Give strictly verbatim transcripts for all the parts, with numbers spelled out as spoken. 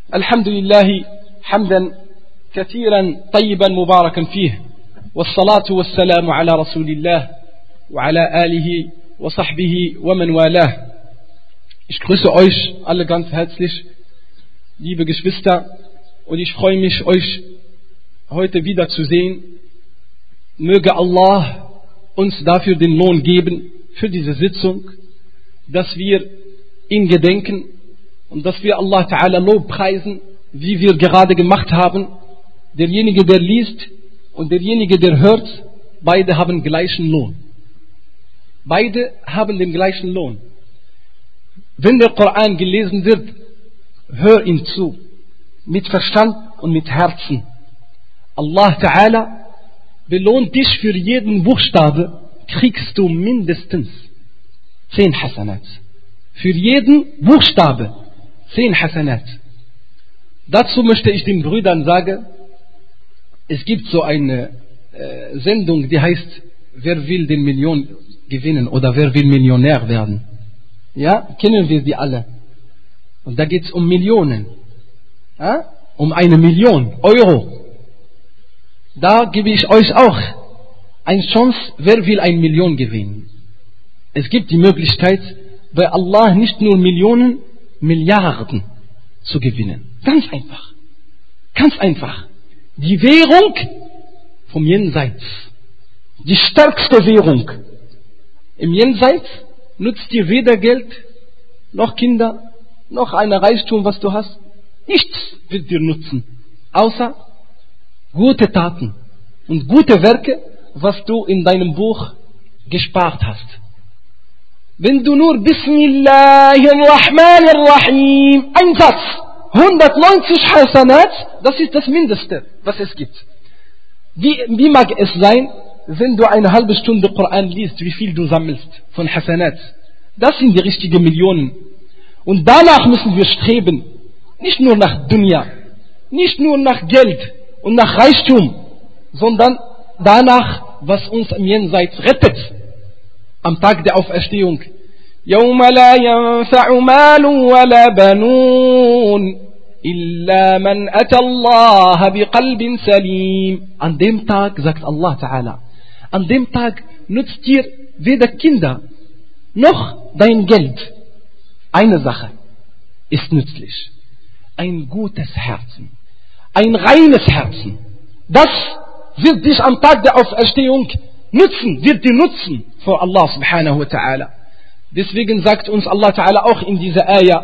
الحمد لله حمدا كثيرا طيبا مباركا فيه والصلاة والسلام على رسول الله وعلى آله وصحبه ومن والاه. Ich grüße euch alle ganz herzlich, liebe Geschwister, und ich freue mich, euch heute wieder zu sehen. Möge Allah uns dafür den Lohn geben, für diese Sitzung, dass wir ihn gedenken und dass wir Allah Ta'ala Lob preisen, wie wir gerade gemacht haben. Derjenige, der liest und derjenige, der hört, beide haben gleichen Lohn. Beide haben den gleichen Lohn. Wenn der Koran gelesen wird, hör ihm zu, mit Verstand und mit Herzen. Allah Ta'ala belohnt dich für jeden Buchstabe, kriegst du mindestens zehn Hasanat. Für jeden Buchstabe zehn Hasanat. Dazu möchte ich den Brüdern sagen, es gibt so eine äh, Sendung, die heißt, wer will den Million gewinnen oder wer will Millionär werden. Ja, kennen wir die alle. Und da geht es um Millionen. Ja? Um eine Million Euro. Da gebe ich euch auch eine Chance, wer will eine Million gewinnen. Es gibt die Möglichkeit, bei Allah nicht nur Millionen, Milliarden zu gewinnen. Ganz einfach. Ganz einfach. Die Währung vom Jenseits. Die stärkste Währung. Im Jenseits nutzt dir weder Geld, noch Kinder, noch ein Reichtum, was du hast. Nichts wird dir nutzen. Außer gute Taten und gute Werke, was du in deinem Buch gespart hast. Wenn du nur Bismillahirrahmanirrahim, ein Satz, hundertneunzig Hasanat, das ist das Mindeste, was es gibt. Wie, wie mag es sein, wenn du eine halbe Stunde Koran liest, wie viel du sammelst von Hasanat? Das sind die richtigen Millionen. Und danach müssen wir streben. Nicht nur nach Dunya, nicht nur nach Geld und nach Reichtum, sondern danach, was uns im Jenseits rettet. Am Tag der Auferstehung. يوم لا ينفع مال ولا بنون إلا من أتى الله بقلب سليم. An dem Tag, sagt Allah Ta'ala, an dem Tag nützt dir weder Kinder noch dein Geld. Eine Sache ist nützlich. Ein gutes Herzen. Ein reines Herzen. Das wird dich am Tag der Auferstehung nützen, wird dir nutzen vor Allah subhanahu wa ta'ala. Deswegen sagt uns Allah Ta'ala auch in dieser Ayah,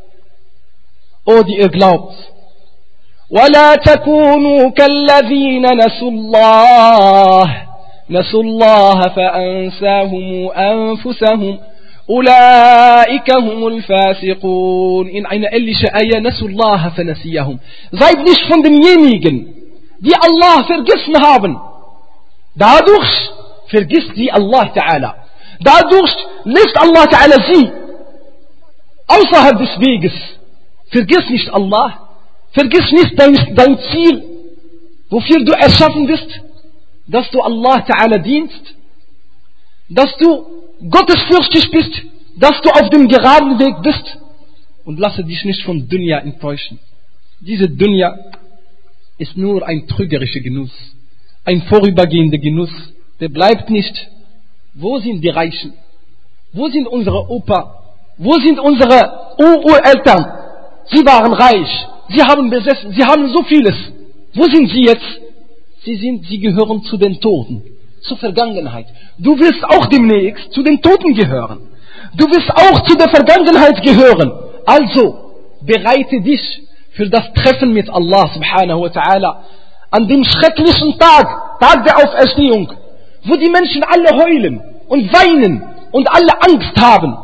O die ihr glaubt, وَلَا تَكُونُوا كَالَّذِينَ نَسُوا اللَّهَ نَسُوا اللَّهَ فَأَنْسَاهُمْ أَنفُسَهُمْ أُولَئِكَ هُمُ الْفَاسِقُونَ. In einer ähnlichen Ayah, نَسُوا اللَّهَ فَنَسِيَهُمْ. Seid nicht von denjenigen, die Allah vergessen haben. Dadurch vergisst sie Allah Ta'ala. Dadurch lässt Allah Ta'ala sie außerhalb des Weges. Vergiss nicht Allah. Vergiss nicht dein, dein Ziel, wofür du erschaffen bist, dass du Allah Ta'ala dienst, dass du gottesfürchtig bist, dass du auf dem geraden Weg bist, und lasse dich nicht von Dunya enttäuschen. Diese Dunya ist nur ein trügerischer Genuss, ein vorübergehender Genuss, der bleibt nicht. Wo sind die Reichen? Wo sind unsere Opa? Wo sind unsere Ureltern? Sie waren reich, sie haben besessen, sie haben so vieles. Wo sind sie jetzt? Sie sind, sie gehören zu den Toten, zur Vergangenheit. Du wirst auch demnächst zu den Toten gehören. Du wirst auch zu der Vergangenheit gehören. Also bereite dich für das Treffen mit Allah subhanahu wa ta'ala an dem schrecklichen Tag, Tag der Auferstehung, wo die Menschen alle heulen und weinen und alle Angst haben.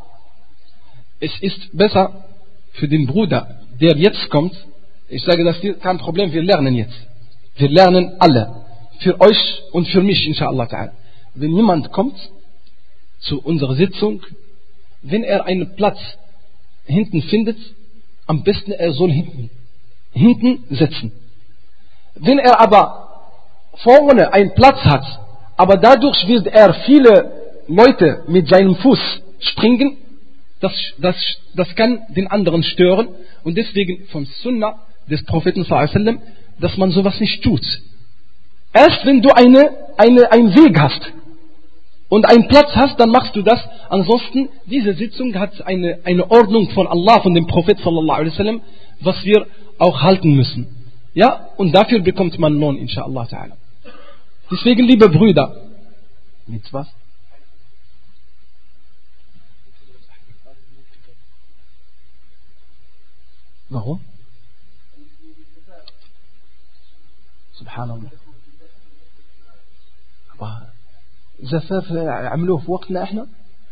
Es ist besser für den Bruder, der jetzt kommt, ich sage, das ist kein Problem, wir lernen jetzt. Wir lernen alle. Für euch und für mich, inshallah ta'ala. Wenn jemand kommt zu unserer Sitzung, wenn er einen Platz hinten findet, am besten er soll hinten, hinten sitzen. Wenn er aber vorne einen Platz hat, aber dadurch wird er viele Leute mit seinem Fuß springen, das, das, das kann den anderen stören. Und deswegen vom Sunnah des Propheten sallallahu alaihi wasallam, dass man sowas nicht tut. Erst wenn du eine, eine, einen Weg hast und einen Platz hast, dann machst du das. Ansonsten, diese Sitzung hat eine, eine Ordnung von Allah, von dem Prophet sallallahu alaihi wasallam, was wir auch halten müssen. Ja, und dafür bekommt man Lohn, inshallah ta'ala. Deswegen, liebe Brüder, mit was? Warum? Subhanallah. Aber زفاف عملوه في وقتنا احنا.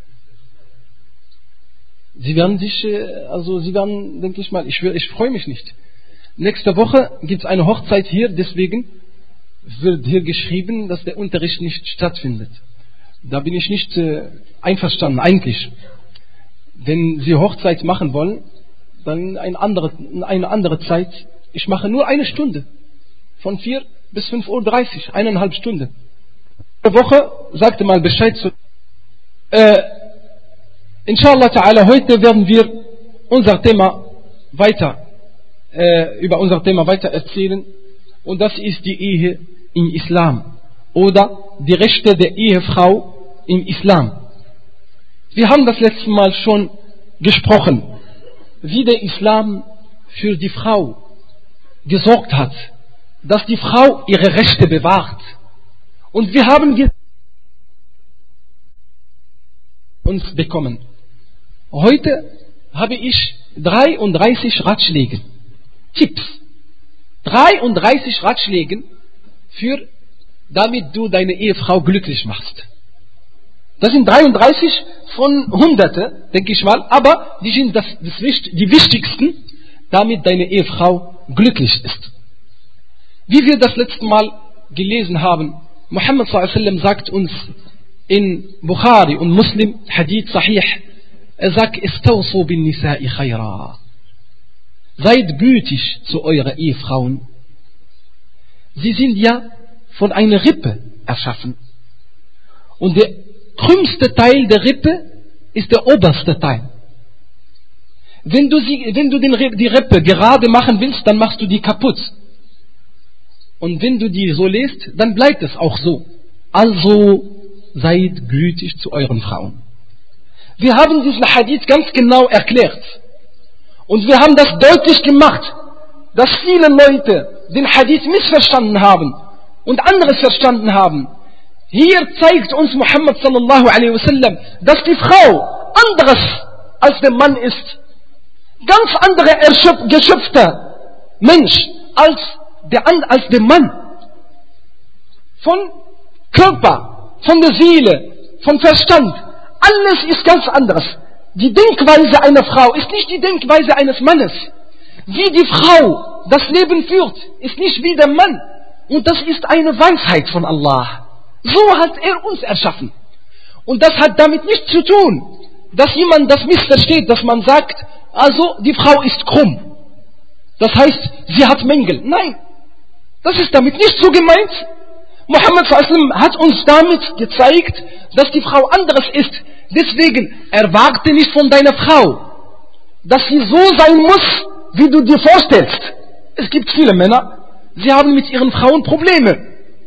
Sie werden sich, also Sie werden, denke ich mal, ich, ich freue mich nicht. Nächste Woche gibt es eine Hochzeit hier, deswegen wird hier geschrieben, dass der Unterricht nicht stattfindet. Da bin ich nicht äh, einverstanden, eigentlich. Wenn Sie Hochzeit machen wollen, dann eine andere, eine andere Zeit. Ich mache nur eine Stunde. Von vier bis fünf Uhr dreißig, eineinhalb Stunden. Eine Woche sagte mal Bescheid zu. Äh, Inshallah ta'ala, heute werden wir unser Thema weiter, äh, über unser Thema weiter erzählen. Und das ist die Ehe im Islam. Oder die Rechte der Ehefrau im Islam. Wir haben das letzte Mal schon gesprochen, wie der Islam für die Frau gesorgt hat, dass die Frau ihre Rechte bewahrt. Und wir haben uns bekommen. Heute habe ich dreiunddreißig Ratschläge, Tipps, dreiunddreißig Ratschläge für, damit du deine Ehefrau glücklich machst. Das sind dreiunddreißig von Hunderte, denke ich mal, aber die sind das, das, die wichtigsten, damit deine Ehefrau glücklich ist. Wie wir das letzte Mal gelesen haben, Muhammad sallallahu alaihi wasallam sagt uns in Bukhari und Muslim, Hadith Sahih, er sagt, istawsu bin nisa'i khayra. Seid gütig zu euren Ehefrauen. Sie sind ja von einer Rippe erschaffen. Und der krümmste Teil der Rippe ist der oberste Teil. Wenn du, sie, wenn du den, die Rippe gerade machen willst, dann machst du die kaputt. Und wenn du die so lässt, dann bleibt es auch so. Also seid gütig zu euren Frauen. Wir haben diesen Hadith ganz genau erklärt. Und wir haben das deutlich gemacht, dass viele Leute den Hadith missverstanden haben und anderes verstanden haben. Hier zeigt uns Muhammad sallallahu alaihi wasallam, dass die Frau anderes als der Mann ist. Ganz andere geschöpfter Mensch als der, als der Mann. Von Körper, von der Seele, von Verstand. Alles ist ganz anderes. Die Denkweise einer Frau ist nicht die Denkweise eines Mannes. Wie die Frau das Leben führt, ist nicht wie der Mann. Und das ist eine Weisheit von Allah. So hat er uns erschaffen. Und das hat damit nichts zu tun, dass jemand das missversteht, dass man sagt, also die Frau ist krumm. Das heißt, sie hat Mängel. Nein, das ist damit nicht so gemeint. Muhammad sallallahu alaihi wasallam hat uns damit gezeigt, dass die Frau anderes ist. Deswegen erwarte nicht von deiner Frau, dass sie so sein muss, wie du dir vorstellst. Es gibt viele Männer, sie haben mit ihren Frauen Probleme.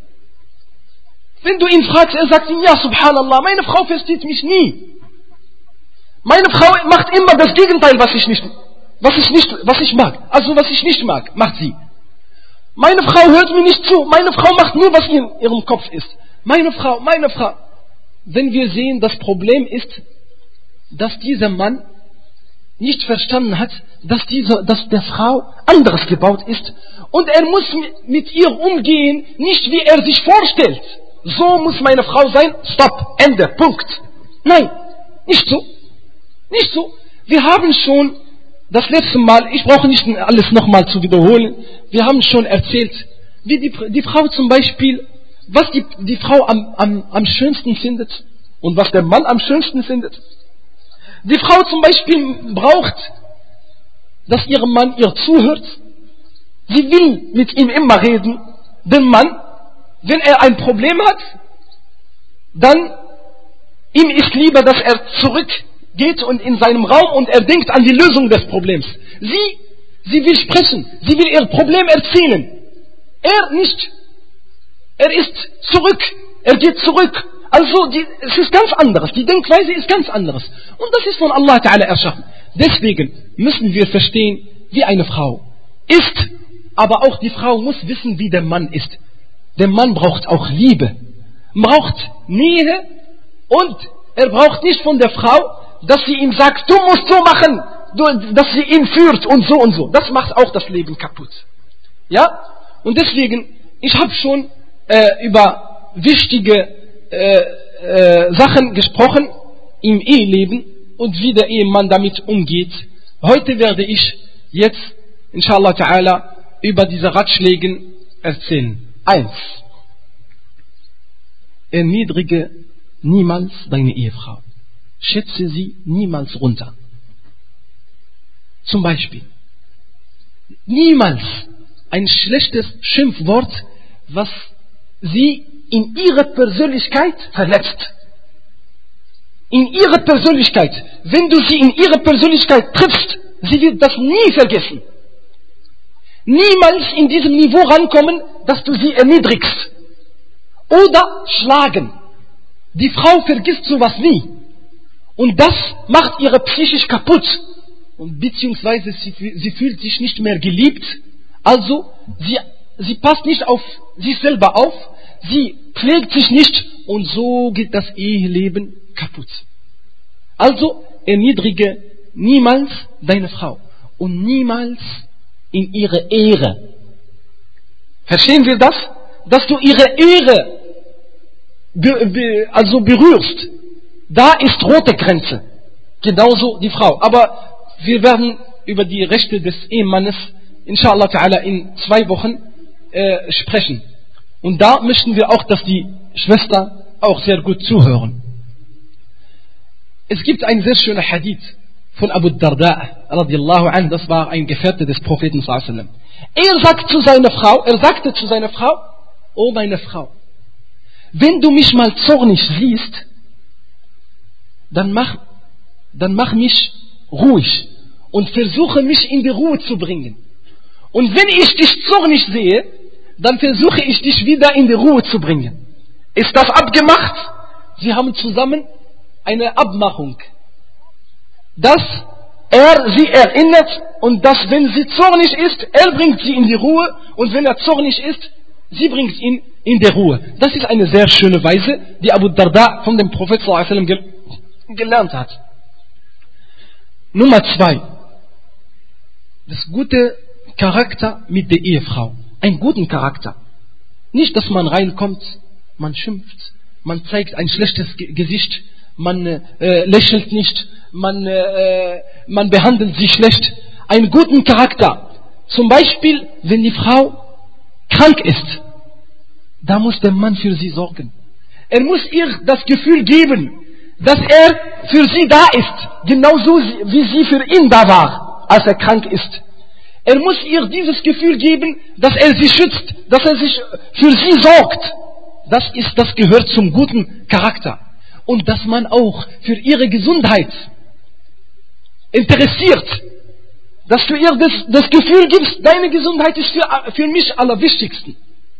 Wenn du ihn fragst, er sagt ihm, ja, subhanallah, meine Frau versteht mich nie. Meine Frau macht immer das Gegenteil, was ich nicht, was ich nicht, was ich mag. Also was ich nicht mag, macht sie. Meine Frau hört mir nicht zu. Meine Frau macht nur, was in ihrem Kopf ist. Meine Frau, meine Frau. Wenn wir sehen, das Problem ist, dass dieser Mann nicht verstanden hat, dass, diese, dass der Frau anderes gebaut ist. Und er muss mit ihr umgehen, nicht wie er sich vorstellt. So muss meine Frau sein. Stopp. Ende. Punkt. Nein. Nicht so. Nicht so. Wir haben schon das letzte Mal, ich brauche nicht alles nochmal zu wiederholen, wir haben schon erzählt, wie die, die Frau zum Beispiel, was die, die Frau am, am, am schönsten findet und was der Mann am schönsten findet. Die Frau zum Beispiel braucht, dass ihr Mann ihr zuhört. Sie will mit ihm immer reden. Der Mann, wenn er ein Problem hat, dann ihm ist lieber, dass er zurück geht und in seinem Raum und er denkt an die Lösung des Problems. Sie, sie will sprechen, sie will ihr Problem erzählen. Er nicht. Er ist zurück, er geht zurück. Also die, es ist ganz anderes, die Denkweise ist ganz anderes. Und das ist von Allah Ta'ala erschaffen. Deswegen müssen wir verstehen, wie eine Frau ist, aber auch die Frau muss wissen, wie der Mann ist. Der Mann braucht auch Liebe, braucht Nähe und er braucht nicht von der Frau, dass sie ihm sagt, du musst so machen, du, dass sie ihn führt und so und so. Das macht auch das Leben kaputt. Ja? Und deswegen, ich habe schon äh, über wichtige äh, äh, Sachen gesprochen im Eheleben und wie der Ehemann damit umgeht. Heute werde ich jetzt, inshallah ta'ala, über diese Ratschläge erzählen. Eins. Erniedrige niemals deine Ehefrau. Schätze sie niemals runter. Zum Beispiel, niemals ein schlechtes Schimpfwort, was sie in ihrer Persönlichkeit verletzt. In ihrer Persönlichkeit. Wenn du sie in ihrer Persönlichkeit triffst, sie wird das nie vergessen. Niemals in diesem Niveau rankommen, dass du sie erniedrigst. Oder schlagen. Die Frau vergisst sowas nie. Und das macht ihre psychisch kaputt. Und beziehungsweise sie, sie fühlt sich nicht mehr geliebt. Also, sie, sie passt nicht auf sich selber auf. Sie pflegt sich nicht. Und so geht das Eheleben kaputt. Also, erniedrige niemals deine Frau. Und niemals in ihre Ehre. Verstehen wir das? Dass du ihre Ehre be, be, also berührst. Da ist rote Grenze. Genauso die Frau. Aber wir werden über die Rechte des Ehemannes, inshallah ta'ala, in zwei Wochen äh, sprechen. Und da möchten wir auch, dass die Schwestern auch sehr gut zuhören. Es gibt ein sehr schöner Hadith von Abu Darda, radiallahu anhu, das war ein Gefährte des Propheten sallallahu alaihi wasallam. Er sagt zu seiner Frau, er sagte zu seiner Frau, oh meine Frau, wenn du mich mal zornig siehst, dann mach, dann mach mich ruhig und versuche mich in die Ruhe zu bringen. Und wenn ich dich zornig sehe, dann versuche ich dich wieder in die Ruhe zu bringen. Ist das abgemacht? Sie haben zusammen eine Abmachung, dass er sie erinnert und dass, wenn sie zornig ist, er bringt sie in die Ruhe und wenn er zornig ist, sie bringt ihn in die Ruhe. Das ist eine sehr schöne Weise, die Abu Darda von dem Prophet sallallahu alaihi wasallam gelernt hat. Nummer zwei. Das gute Charakter mit der Ehefrau. Einen guten Charakter. Nicht, dass man reinkommt, man schimpft, man zeigt ein schlechtes Gesicht, man äh, lächelt nicht, man, äh, man behandelt sie schlecht. Einen guten Charakter. Zum Beispiel, wenn die Frau krank ist, da muss der Mann für sie sorgen. Er muss ihr das Gefühl geben, dass er für sie da ist, genauso wie sie für ihn da war, als er krank ist. Er muss ihr dieses Gefühl geben, dass er sie schützt, dass er sich für sie sorgt. Das ist, das gehört zum guten Charakter. Und dass man auch für ihre Gesundheit interessiert. Dass du ihr das, das Gefühl gibst, deine Gesundheit ist für, für mich allerwichtigsten.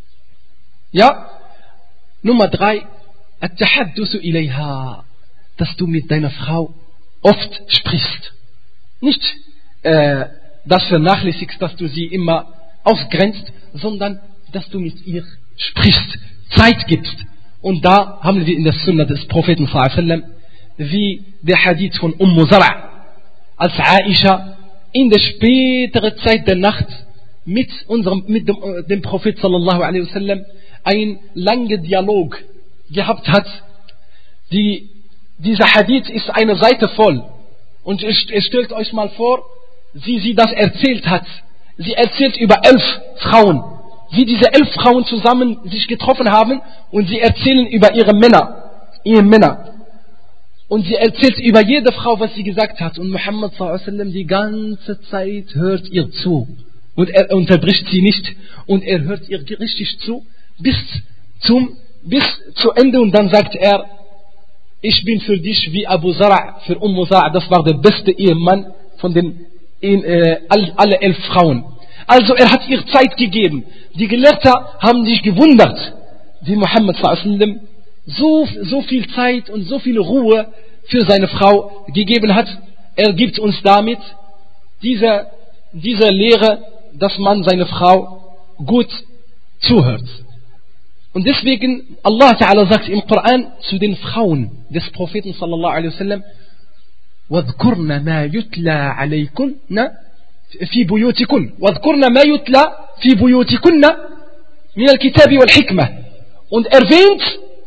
Ja? Nummer drei. At-tahaddusu ilayha. Dass du mit deiner Frau oft sprichst. Nicht äh, das vernachlässigst, dass du sie immer ausgrenzt, sondern dass du mit ihr sprichst, Zeit gibst. Und da haben wir in der Sunna des Propheten sallallahu alaihi wasallam, wie der Hadith von Umm Zara', als Aisha in der späteren Zeit der Nacht mit unserem, mit dem, dem Prophet sallallahu alaihi wasallam einen langen Dialog gehabt hat. Die, dieser Hadith ist eine Seite voll. Und ihr stellt euch mal vor, wie sie das erzählt hat. Sie erzählt über elf Frauen, wie diese elf Frauen zusammen sich getroffen haben und sie erzählen über ihre Männer, ihre Männer. Und sie erzählt über jede Frau, was sie gesagt hat. Und Muhammad sallallahu alaihi wasallam die ganze Zeit hört ihr zu. Und er unterbricht sie nicht. Und er hört ihr richtig zu, bis zum, bis zu Ende. Und dann sagt er, ich bin für dich wie Abu Zar' für Ummu Zar', das war der beste Ehemann von den äh, alle elf Frauen. Also er hat ihr Zeit gegeben. Die Gelehrten haben sich gewundert, wie Muhammad sallallahu alaihi wasallam so, so viel Zeit und so viel Ruhe für seine Frau gegeben hat. Er gibt uns damit diese, diese Lehre, dass man seine Frau gut zuhört. Und deswegen, Allah Ta'ala sagt im Koran zu den Frauen des Propheten sallallahu alaihi wasallam, وَاذْكُرْنَ مَا يُتْلَى عَلَيْكُنَّ في بيوتكن واذكرن ما يتلى في بيوتكن من الكتاب والحكمة. Und erwähnt,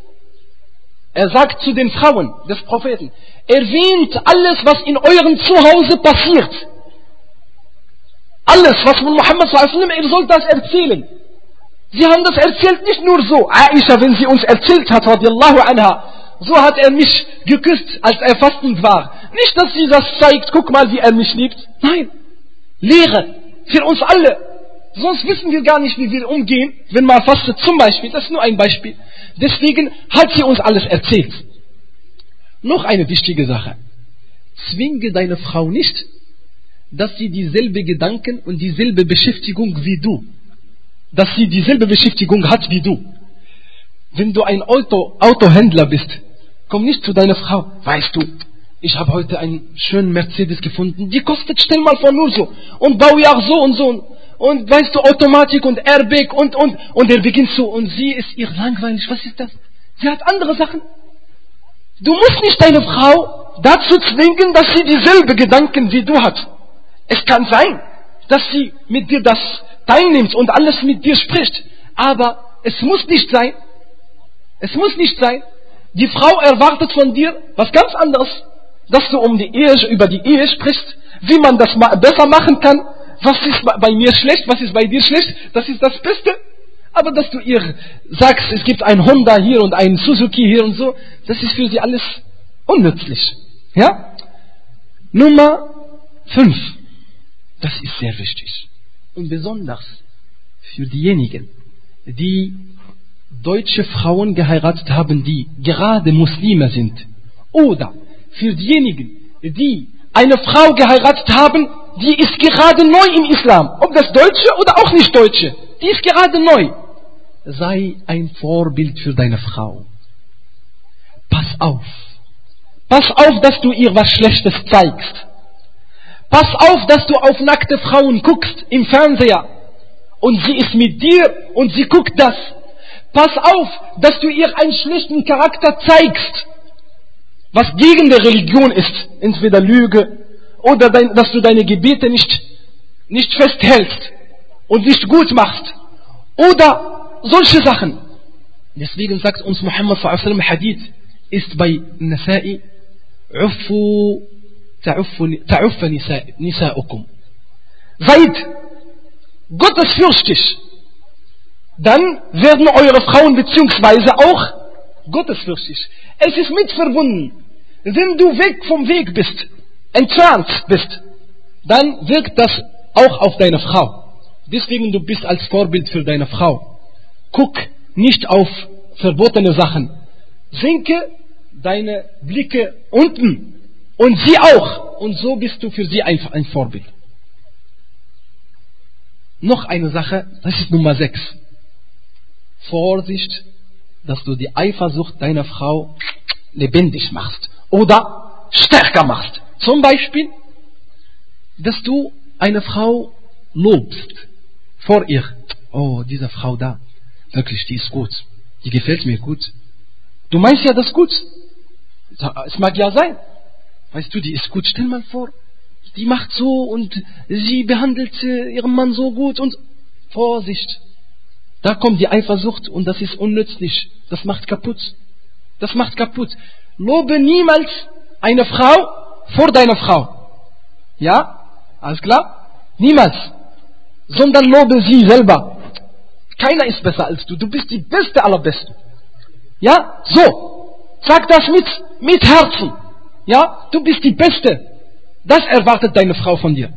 er sagt zu den Frauen des Propheten, erwähnt alles, was in eurem Zuhause passiert. Alles, was von Muhammad sallallahu alaihi wasallam, ihr sollt das erzählen. Sie haben das erzählt nicht nur so. Aisha, wenn sie uns erzählt hat, radiallahu anha, so hat er mich geküsst, als er fastend war. Nicht, dass sie das zeigt, guck mal, wie er mich liebt. Nein. Lehre für uns alle. Sonst wissen wir gar nicht, wie wir umgehen, wenn man fastet zum Beispiel. Das ist nur ein Beispiel. Deswegen hat sie uns alles erzählt. Noch eine wichtige Sache. Zwinge deine Frau nicht, dass sie dieselbe Gedanken und dieselbe Beschäftigung wie du. Dass sie dieselbe Beschäftigung hat wie du. Wenn du ein Auto, Autohändler bist, komm nicht zu deiner Frau. Weißt du, ich habe heute einen schönen Mercedes gefunden, die kostet, stell mal vor, nur so. Und Baujahr so und so. Und weißt du, Automatik und Airbag und, und, und er beginnt so. Und sie ist ihr langweilig. Was ist das? Sie hat andere Sachen. Du musst nicht deine Frau dazu zwingen, dass sie dieselbe Gedanken wie du hat. Es kann sein, dass sie mit dir das teilnimmt und alles mit dir spricht. Aber es muss nicht sein. Es muss nicht sein. Die Frau erwartet von dir was ganz anderes. Dass du um die Ehe, über die Ehe sprichst, wie man das besser machen kann, was ist bei mir schlecht, was ist bei dir schlecht, das ist das Beste. Aber dass du ihr sagst, es gibt ein Honda hier und ein Suzuki hier und so, das ist für sie alles unnützlich. Ja? Nummer fünf. Das ist sehr wichtig. Und besonders für diejenigen, die deutsche Frauen geheiratet haben, die gerade Muslime sind. Oder für diejenigen, die eine Frau geheiratet haben, die ist gerade neu im Islam. Ob das Deutsche oder auch nicht Deutsche. Die ist gerade neu. Sei ein Vorbild für deine Frau. Pass auf. Pass auf, dass du ihr was Schlechtes zeigst. Pass auf, dass du auf nackte Frauen guckst im Fernseher. Und sie ist mit dir und sie guckt das. Pass auf, dass du ihr einen schlechten Charakter zeigst. Was gegen die Religion ist, entweder Lüge oder dein, dass du deine Gebete nicht, nicht festhältst und nicht gut machst oder solche Sachen. Deswegen sagt uns Muhammad sallallahu alaihi wasallam, Hadith ist bei Nasa'i, Uffu ta'uffa nisa'ukum. Seid gottesfürchtig, dann werden eure Frauen beziehungsweise auch gottesfürchtig. Es ist mit verbunden. Wenn du weg vom Weg bist, entfernt bist, dann wirkt das auch auf deine Frau. Deswegen du bist als Vorbild für deine Frau. Guck nicht auf verbotene Sachen. Senke deine Blicke unten und sie auch. Und so bist du für sie einfach ein Vorbild. Noch eine Sache, das ist Nummer sechs. Vorsicht, dass du die Eifersucht deiner Frau lebendig machst oder stärker machst. Zum Beispiel, dass du eine Frau lobst vor ihr. Oh, diese Frau da, wirklich, die ist gut. Die gefällt mir gut. Du meinst ja das gut. Es mag ja sein. Weißt du, die ist gut. Stell mal vor, die macht so und sie behandelt ihren Mann so gut und Vorsicht. Da kommt die Eifersucht und das ist unnützlich. Das macht kaputt. Das macht kaputt. Lobe niemals eine Frau vor deiner Frau. Ja? Alles klar? Niemals. Sondern lobe sie selber. Keiner ist besser als du. Du bist die Beste aller Besten. Ja? So. Sag das mit, mit Herzen. Ja? Du bist die Beste. Das erwartet deine Frau von dir.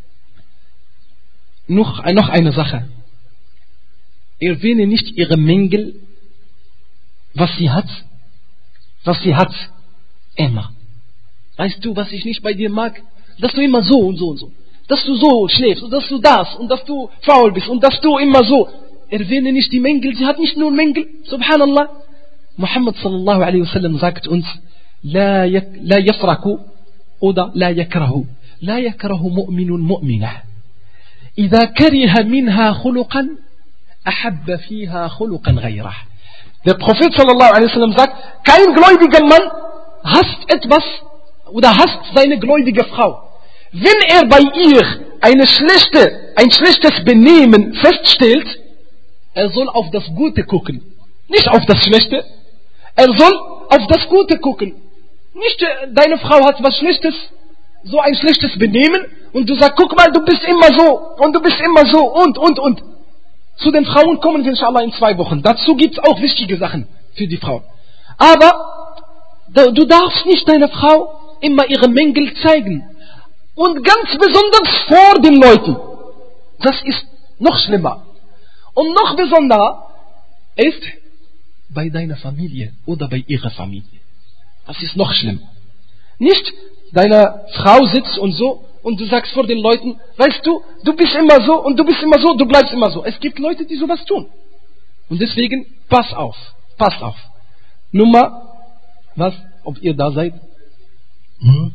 Noch, noch eine Sache. Erwähne nicht ihre Mängel, was sie hat, was sie hat, Immer. Weißt du, was ich nicht bei dir mag? Dass du immer so und so und so. Dass du so schläfst und dass du das und dass du faul bist und dass du immer so. Erwähne nicht die Mängel. Sie hat nicht nur Mängel. Subhanallah. Muhammad sallallahu alaihi wasallam sagt uns, La yafraku oder La yakrahu. La yakrahu mu'minun mu'minah. إذا كره منها خلقا أحب فيها خلقا غيره. Der Prophet sallallahu alaihi wasallam sagt, kein gläubiger Mann hasst etwas oder hasst seine gläubige Frau. Wenn er bei ihr eine schlechte, ein schlechtes Benehmen feststellt, er soll auf das Gute gucken, nicht auf das Schlechte. Er soll auf das Gute gucken. Nicht deine Frau hat was Schlechtes, so ein schlechtes Benehmen und du sagst, guck mal, du bist immer so und du bist immer so und und und. Zu den Frauen kommen wir inshallah in zwei Wochen. Dazu gibt es auch wichtige Sachen für die Frau. Aber du darfst nicht deiner Frau immer ihre Mängel zeigen. Und ganz besonders vor den Leuten. Das ist noch schlimmer. Und noch besonderer ist bei deiner Familie oder bei ihrer Familie. Das ist noch schlimm. Nicht deine Frau sitzt und so und du sagst vor den Leuten, weißt du, du bist immer so und du bist immer so, du bleibst immer so. Es gibt Leute, die sowas tun. Und deswegen, pass auf, pass auf. Nummer, was, ob ihr da seid? Hm?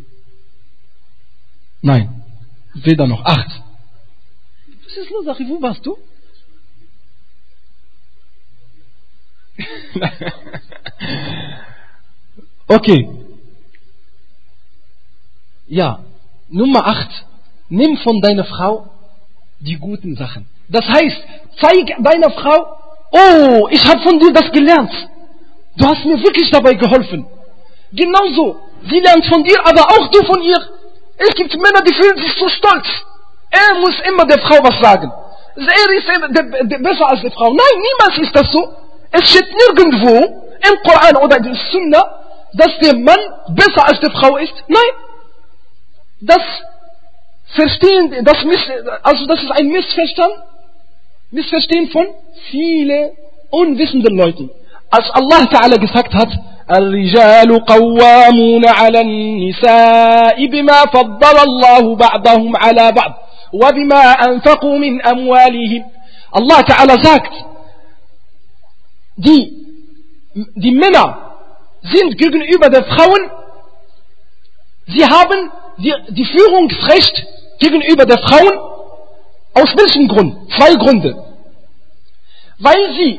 Nein, weder noch. Acht. Was ist los, Achi? Wo warst du? Okay. Ja, Nummer acht. Nimm von deiner Frau die guten Sachen. Das heißt, zeig deiner Frau, oh, ich habe von dir das gelernt. Du hast mir wirklich dabei geholfen. Genauso, sie lernt von dir, aber auch du von ihr. Es gibt Männer, die fühlen sich so stolz. Er muss immer der Frau was sagen. Er ist der, der, besser als die Frau. Nein, niemals ist das so. Es steht nirgendwo im Koran oder in der Sunna, dass der Mann besser als die Frau ist. Nein. Das Verstehen, das Miss, also das ist ein Missverstand, Missverstehen von vielen unwissenden Leuten. Als Allah Ta'ala gesagt hat, الرجال قوامون على النساء بما فضل الله بعضهم على بعض وبما أنفقوا من أموالهم. Allah Ta'ala sagt, die, die Männer sind gegenüber den Frauen, sie haben die, die Führungsrecht gegenüber der Frauen. Aus welchem Grund? Zwei Gründe. Weil sie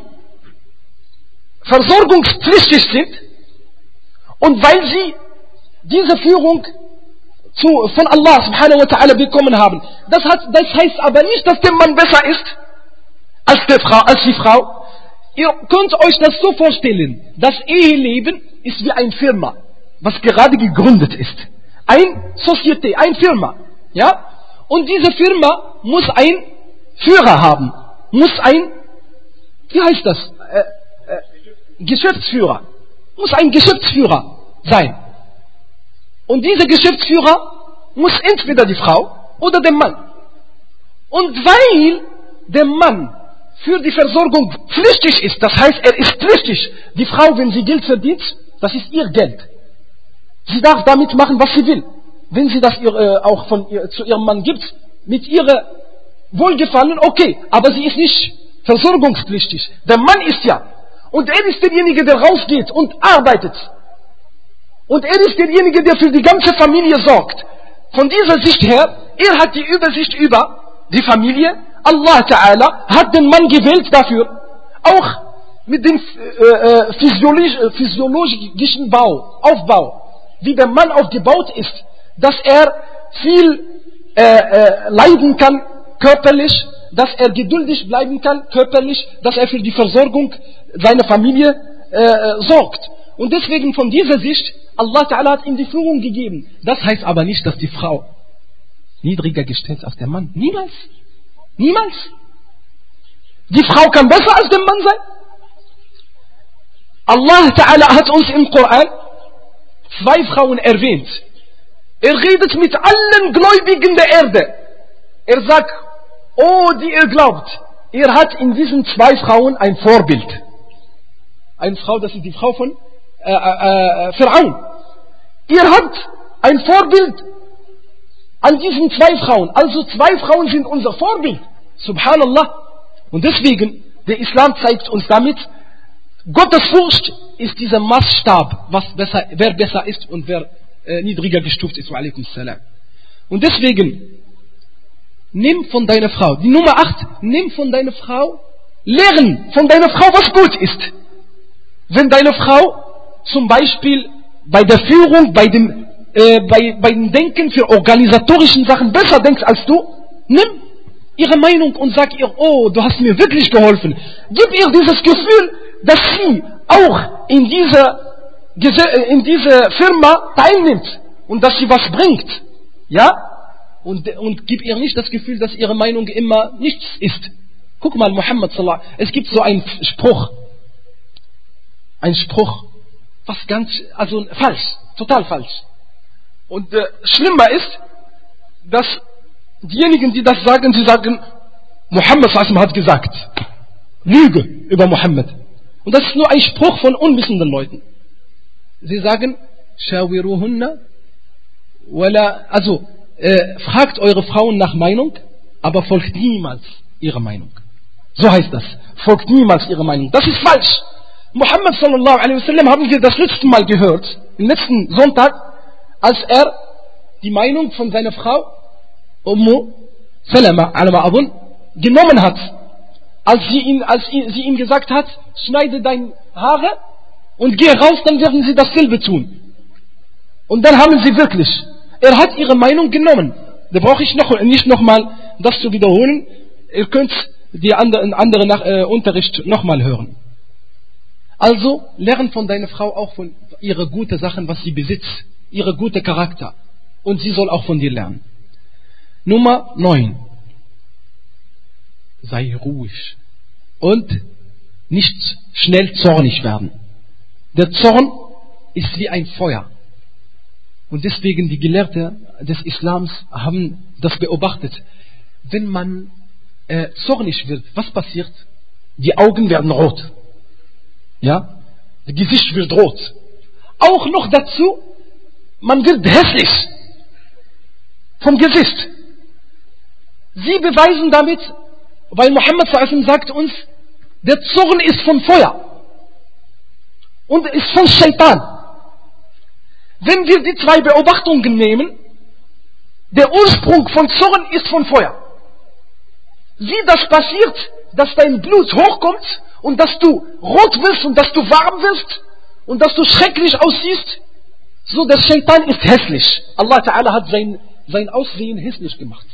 versorgungspflichtig sind und weil sie diese Führung zu, von Allah subhanahu wa ta'ala bekommen haben. Das, hat, das heißt aber nicht, dass der Mann besser ist als, der Frau, als die Frau. Ihr könnt euch das so vorstellen, das Eheleben ist wie eine Firma, was gerade gegründet ist. Ein Société, eine Firma. Ja? Und diese Firma muss einen Führer haben, muss ein, wie heißt das, äh, äh, Geschäftsführer, muss ein Geschäftsführer sein. Und dieser Geschäftsführer muss entweder die Frau oder der Mann. Und weil der Mann für die Versorgung pflichtig ist, das heißt, er ist pflichtig, die Frau, wenn sie Geld verdient, das ist ihr Geld. Sie darf damit machen, was sie will. Wenn sie das ihr, äh, auch von ihr, zu ihrem Mann gibt, mit ihrer Wohlgefallen, okay, aber sie ist nicht versorgungspflichtig. Der Mann ist ja. Und er ist derjenige, der rausgeht und arbeitet. Und er ist derjenige, der für die ganze Familie sorgt. Von dieser Sicht her, er hat die Übersicht über die Familie. Allah Ta'ala hat den Mann gewählt dafür. Auch mit dem äh, äh, physiologisch, äh, physiologischen Bau, Aufbau, wie der Mann aufgebaut ist, dass er viel äh, äh, leiden kann, körperlich, dass er geduldig bleiben kann, körperlich, dass er für die Versorgung seiner Familie äh, sorgt. Und deswegen von dieser Sicht, Allah Ta'ala hat ihm die Führung gegeben. Das heißt aber nicht, dass die Frau niedriger gestellt ist als der Mann. Niemals. Niemals. Die Frau kann besser als der Mann sein. Allah Ta'ala hat uns im Koran zwei Frauen erwähnt. Er redet mit allen Gläubigen der Erde. Er sagt, oh, die ihr glaubt, er hat in diesen zwei Frauen ein Vorbild. Eine Frau, das ist die Frau von äh, äh, Pharaon. Ihr habt ein Vorbild an diesen zwei Frauen. Also zwei Frauen sind unser Vorbild. Subhanallah. Und deswegen, der Islam zeigt uns damit, Gottesfurcht ist dieser Maßstab, was besser, wer besser ist und wer äh, niedriger gestuft ist. Wa alaikum salam. Und deswegen, nimm von deiner Frau, die Nummer acht, nimm von deiner Frau, lehren von deiner Frau, was gut ist. Wenn deine Frau zum Beispiel bei der Führung, bei dem, äh, bei, bei dem Denken für organisatorischen Sachen besser denkst als du, nimm ihre Meinung und sag ihr, oh, du hast mir wirklich geholfen. Gib ihr dieses Gefühl, dass sie auch in dieser, in dieser Firma teilnimmt und dass sie was bringt. Ja? Und, und gib ihr nicht das Gefühl, dass ihre Meinung immer nichts ist. Guck mal, Muhammad sallallahu alaihi wasallam, es gibt so einen Spruch. Ein Spruch, was ganz, also falsch, total falsch. Und äh, schlimmer ist, dass diejenigen, die das sagen, sie sagen, Muhammad sallallahu alaihi wasallam hat gesagt. Lüge über Muhammad. Und das ist nur ein Spruch von unwissenden Leuten. Sie sagen, Shawiruhunna, wala, also, äh, fragt eure Frauen nach Meinung, aber folgt niemals ihrer Meinung. So heißt das. Folgt niemals ihrer Meinung. Das ist falsch. Muhammad sallallahu alaihi wasallam haben wir das letzte Mal gehört, im letzten Sonntag, als er die Meinung von seiner Frau, Ummu Salama, alama adun, genommen hat. Als sie ihm, als sie ihm gesagt hat, schneide deine Haare und geh raus, dann werden sie dasselbe tun. Und dann haben sie wirklich, er hat ihre Meinung genommen. Da brauche ich noch, nicht nochmal das zu wiederholen. Ihr könnt die anderen, andere nach, äh, Unterricht nochmal hören. Also, lern von deiner Frau auch von ihrer guten Sachen, was sie besitzt. Ihre gute Charakter. Und sie soll auch von dir lernen. Nummer neun. Sei ruhig. Und nicht schnell zornig werden. Der Zorn ist wie ein Feuer. Und deswegen die Gelehrten des Islams haben das beobachtet. Wenn man äh, zornig wird, was passiert? Die Augen werden rot. Ja? Das Gesicht wird rot. Auch noch dazu, man wird hässlich. Vom Gesicht. Sie beweisen damit, weil Muhammad sallallahu alaihi wasallam sagt uns, der Zorn ist von Feuer. Und ist von Shaitan. Wenn wir die zwei Beobachtungen nehmen, der Ursprung von Zorn ist von Feuer. Wie das passiert, dass dein Blut hochkommt und dass du rot wirst und dass du warm wirst und dass du schrecklich aussiehst, so der Shaitan ist hässlich. Allah Ta'ala hat sein, sein Aussehen hässlich gemacht.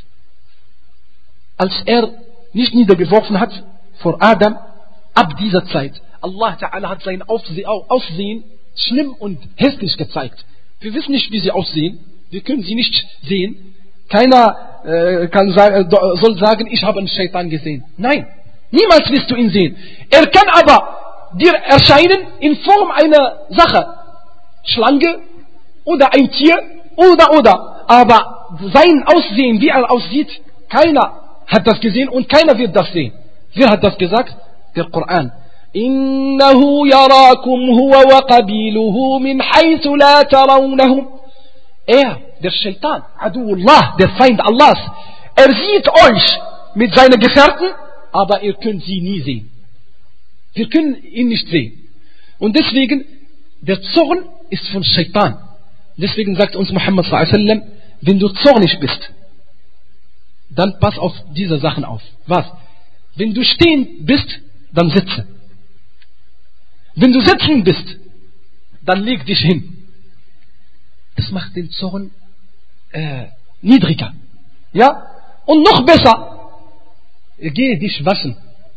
Als er nicht niedergeworfen hat vor Adam, ab dieser Zeit, Allah Ta'ala hat sein Aussehen schlimm und hässlich gezeigt. Wir wissen nicht, wie sie aussehen. Wir können sie nicht sehen. Keiner äh, kann sagen, soll sagen, ich habe einen Shaitan gesehen. Nein, niemals wirst du ihn sehen. Er kann aber dir erscheinen in Form einer Sache. Schlange oder ein Tier oder oder. Aber sein Aussehen, wie er aussieht, keiner hat das gesehen und keiner wird das sehen. Wer hat das gesagt? Der Koran. إنه يراكم هو وقبيله من حيث لا ترونهم. Er, der Shaitan, Aduullah, der Feind Allahs, er sieht euch mit seinen Gefährten, aber ihr könnt sie nie sehen. Wir können ihn nicht sehen. Und deswegen, der Zorn ist von Shaitan. Deswegen sagt uns Muhammad sallallahu alaihi wasallam, wenn du zornig bist, dann pass auf diese Sachen auf. Was? Wenn du stehen bist, dann sitze. Wenn du sitzen bist, dann leg dich hin. Das macht den Zorn äh, niedriger. Ja? Und noch besser, geh dich waschen.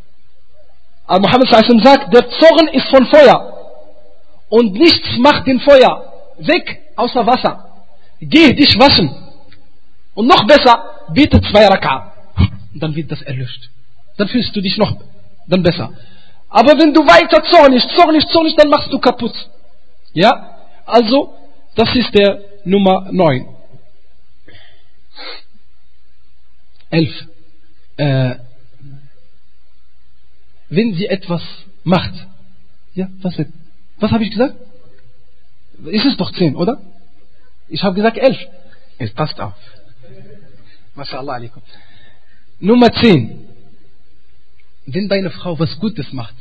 Aber Muhammad sallallahu alaihi wasallam sagt, der Zorn ist von Feuer. Und nichts macht den Feuer weg, außer Wasser. Geh dich waschen. Und noch besser, bete zwei Raka. Und dann wird das erlöscht. Dann fühlst du dich noch dann besser. Aber wenn du weiter zornig, zornig, zornig, dann machst du kaputt. Ja? Also, das ist der Nummer neun. Elf. Äh, wenn sie etwas macht. Ja, was, was habe ich gesagt? Ist es doch zehn, oder? Ich habe gesagt elf. Es passt auf. MashaAllah alaikum. Nummer zehn. Wenn deine Frau was Gutes macht,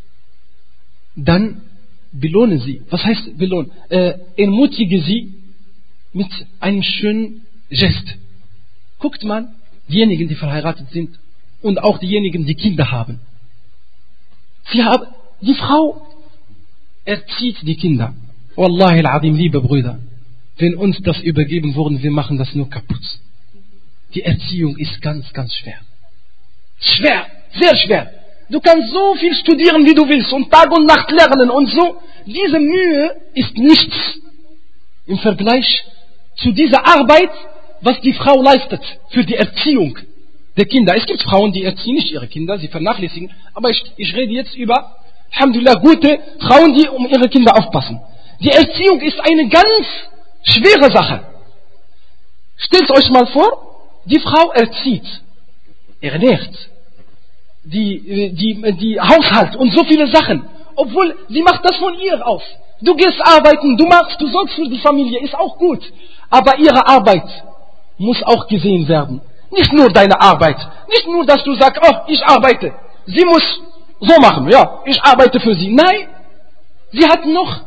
dann belohne sie. Was heißt belohnen? Äh, ermutige sie mit einem schönen Gest. Guckt mal, diejenigen, die verheiratet sind und auch diejenigen, die Kinder haben. Sie haben die Frau erzieht die Kinder. Wallahi al-Adim, liebe Brüder, wenn uns das übergeben worden, wir machen das nur kaputt. Die Erziehung ist ganz, ganz schwer. Schwer, sehr schwer. Du kannst so viel studieren, wie du willst und Tag und Nacht lernen und so. Diese Mühe ist nichts im Vergleich zu dieser Arbeit, was die Frau leistet für die Erziehung der Kinder. Es gibt Frauen, die erziehen nicht ihre Kinder, sie vernachlässigen. Aber ich, ich rede jetzt über, Alhamdulillah, gute Frauen, die um ihre Kinder aufpassen. Die Erziehung ist eine ganz schwere Sache. Stellt euch mal vor, die Frau erzieht, ernährt, die, die, die Haushalt und so viele Sachen. Obwohl, sie macht das von ihr aus. Du gehst arbeiten, du machst, du sorgst für die Familie, ist auch gut. Aber ihre Arbeit muss auch gesehen werden. Nicht nur deine Arbeit. Nicht nur, dass du sagst, oh, ich arbeite. Sie muss so machen, ja, ich arbeite für sie. Nein, sie hat noch,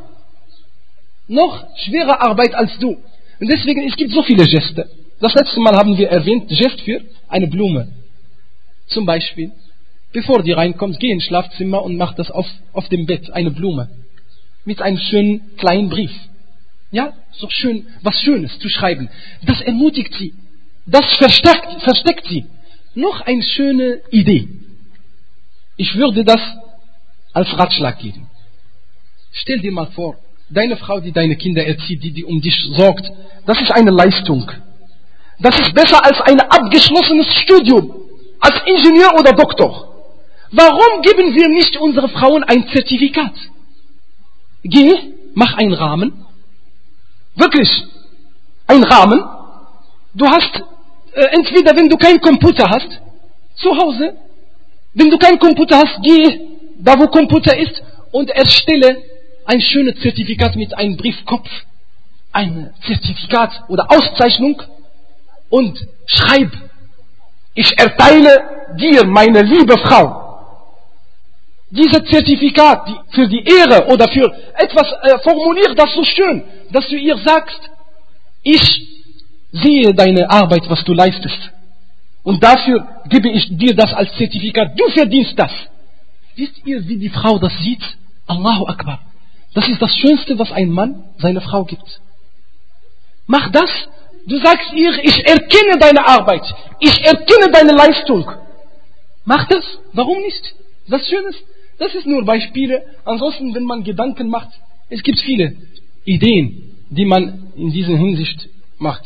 noch schwere Arbeit als du. Und deswegen, es gibt so viele Geste. Das letzte Mal haben wir erwähnt, Gest für eine Blume. Zum Beispiel, bevor die reinkommt, geh ins Schlafzimmer und mach das auf, auf dem Bett, eine Blume. Mit einem schönen kleinen Brief. Ja, so schön, was Schönes zu schreiben. Das ermutigt sie. Das verstärkt, versteckt sie. Noch eine schöne Idee. Ich würde das als Ratschlag geben. Stell dir mal vor, deine Frau, die deine Kinder erzieht, die, die um dich sorgt, das ist eine Leistung. Das ist besser als ein abgeschlossenes Studium, als Ingenieur oder Doktor. Warum geben wir nicht unsere Frauen ein Zertifikat? Geh, mach einen Rahmen. Wirklich, ein Rahmen. Du hast, äh, entweder wenn du keinen Computer hast, zu Hause, wenn du keinen Computer hast, geh da wo Computer ist und erstelle ein schönes Zertifikat mit einem Briefkopf, ein Zertifikat oder Auszeichnung und schreib, ich erteile dir, meine liebe Frau, dieses Zertifikat die, für die Ehre oder für etwas, äh, formulier das so schön, dass du ihr sagst, ich sehe deine Arbeit, was du leistest. Und dafür gebe ich dir das als Zertifikat. Du verdienst das. Wisst ihr, wie die Frau das sieht? Allahu Akbar. Das ist das Schönste, was ein Mann seiner Frau gibt. Mach das. Du sagst ihr, ich erkenne deine Arbeit. Ich erkenne deine Leistung. Mach das. Warum nicht? Das Schöne. Das ist nur Beispiele. Ansonsten, wenn man Gedanken macht, es gibt viele Ideen, die man in dieser Hinsicht macht.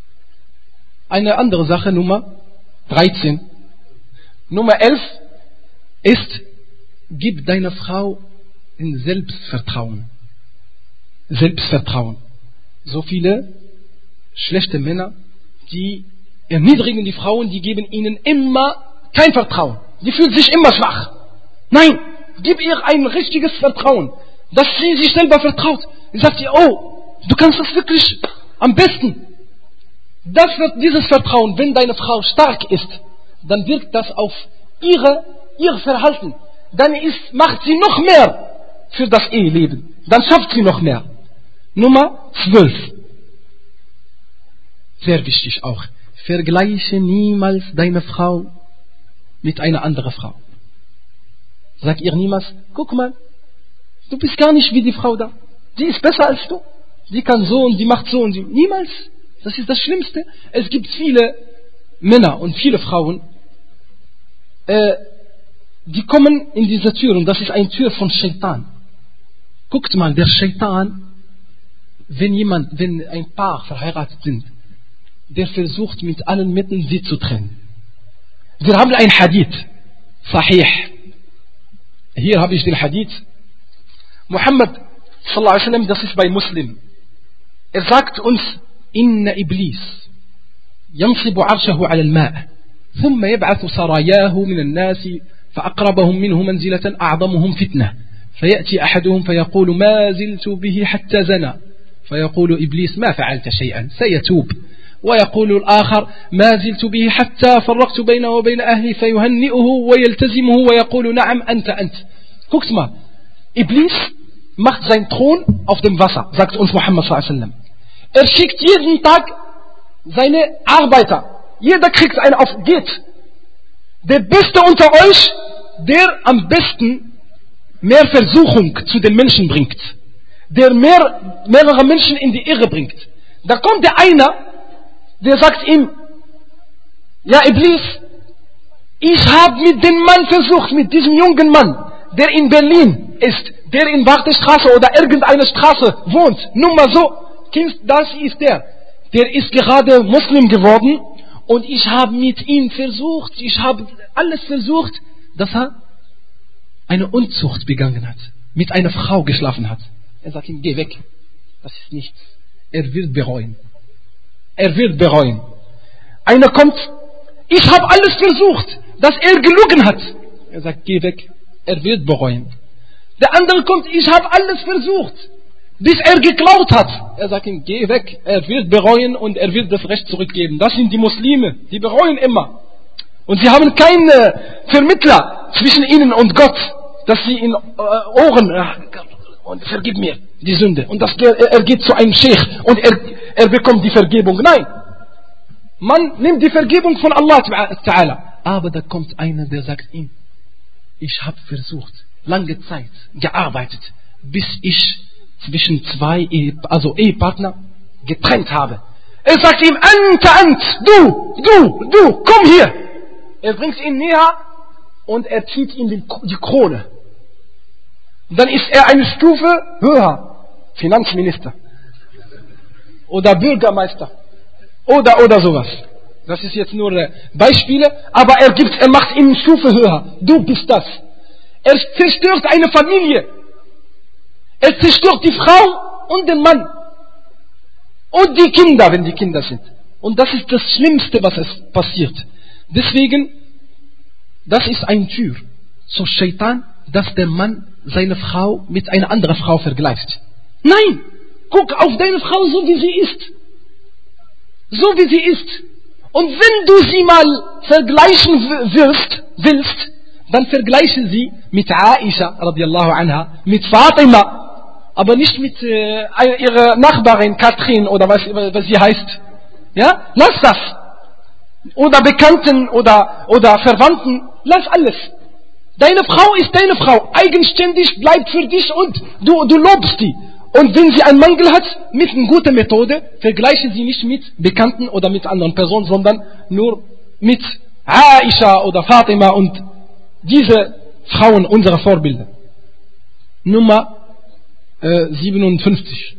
Eine andere Sache, Nummer dreizehn. Nummer elf ist, gib deiner Frau ein Selbstvertrauen. Selbstvertrauen. So viele schlechte Männer, die erniedrigen die Frauen, die geben ihnen immer kein Vertrauen. Die fühlen sich immer schwach. Nein, gib ihr ein richtiges Vertrauen, dass sie sich selber vertraut. Sie sagt ihr, oh, du kannst das wirklich am besten. Das wird dieses Vertrauen, wenn deine Frau stark ist, dann wirkt das auf ihre, ihr Verhalten. Dann ist, macht sie noch mehr für das Eheleben. Dann schafft sie noch mehr. Nummer zwölf. Sehr wichtig auch. Vergleiche niemals deine Frau mit einer anderen Frau. Sag ihr niemals, guck mal, du bist gar nicht wie die Frau da. Die ist besser als du. Die kann so und die macht so und die. Niemals. Das ist das Schlimmste. Es gibt viele Männer und viele Frauen, äh, die kommen in diese Tür und das ist eine Tür von Shaitan. Guckt mal, der Shaitan, wenn jemand, wenn ein Paar verheiratet sind, der versucht mit allen Mitteln sie zu trennen. Wir haben ein Hadith, Sahih. Hier habe ich den Hadith. Muhammad sallallahu alaihi wasallam, das ist bei Muslim. Er sagt uns, إن إبليس ينصب عرشه على الماء ثم يبعث سراياه من الناس فأقربهم منه منزلة أعظمهم فتنة فيأتي أحدهم فيقول ما زلت به حتى زنى فيقول إبليس ما فعلت شيئا سيتوب ويقول الآخر ما زلت به حتى فرقت بينه وبين أهلي فيهنئه ويلتزمه ويقول نعم أنت أنت. Guckt mal, Iblis macht seinen Thron auf dem Wasser, sagt uns Muhammad sallallahu alaihi wasallam. Er schickt jeden Tag seine Arbeiter. Jeder kriegt einen auf, geht. Der Beste unter euch, der am besten mehr Versuchung zu den Menschen bringt. Der mehr, mehrere Menschen in die Irre bringt. Da kommt der einer, der sagt ihm, ja Iblis, ich habe mit dem Mann versucht, mit diesem jungen Mann, der in Berlin ist, der in Wartestraße oder irgendeiner Straße wohnt, nur mal so, das ist der, der ist gerade Muslim geworden und ich habe mit ihm versucht, ich habe alles versucht, dass er eine Unzucht begangen hat, mit einer Frau geschlafen hat. Er sagt ihm, geh weg, das ist nichts, er wird bereuen. Er wird bereuen. Einer kommt, ich habe alles versucht, dass er gelogen hat. Er sagt, geh weg, er wird bereuen. Der andere kommt, ich habe alles versucht, bis er geklaut hat. Er sagt ihm, geh weg, er wird bereuen und er wird das Recht zurückgeben. Das sind die Muslime, die bereuen immer. Und sie haben keinen Vermittler zwischen ihnen und Gott, dass sie in äh, Ohren, äh, und vergib mir die Sünde. Und das, er geht zu einem Sheikh und er, er bekommt die Vergebung. Nein, man nimmt die Vergebung von Allah Ta'ala. Aber da kommt einer, der sagt ihm, ich habe versucht, lange Zeit gearbeitet, bis ich zwischen zwei Ehe, also Ehepartner getrennt habe. Er sagt ihm, Anta, Ant, du, du, du, komm hier. Er bringt ihn näher und er zieht ihm die, die Krone. Dann ist er eine Stufe höher, Finanzminister oder Bürgermeister oder oder sowas. Das ist jetzt nur Beispiele, aber er gibt, er macht ihn eine Stufe höher. Du bist das. Er zerstört eine Familie. Er zerstört die Frau und den Mann und die Kinder, wenn die Kinder sind. Und das ist das Schlimmste, was es passiert. Deswegen, das ist eine Tür zu Shaitan, dass der Mann seine Frau mit einer anderen Frau vergleicht. Nein, guck auf deine Frau so wie sie ist. So wie sie ist. Und wenn du sie mal vergleichen wirst, willst, dann vergleiche sie mit Aisha radiallahu anha, mit Fatima, aber nicht mit äh, ihrer Nachbarin Katrin oder was, was sie heißt. Ja, lass das. Oder Bekannten oder, oder Verwandten, lass alles. Deine Frau ist deine Frau, eigenständig, bleibt für dich und du, du lobst die. Und wenn sie einen Mangel hat, mit einer guten Methode, vergleiche sie nicht mit Bekannten oder mit anderen Personen, sondern nur mit Aisha oder Fatima und diese Frauen, unsere Vorbilder. Nummer äh, siebenundfünfzig.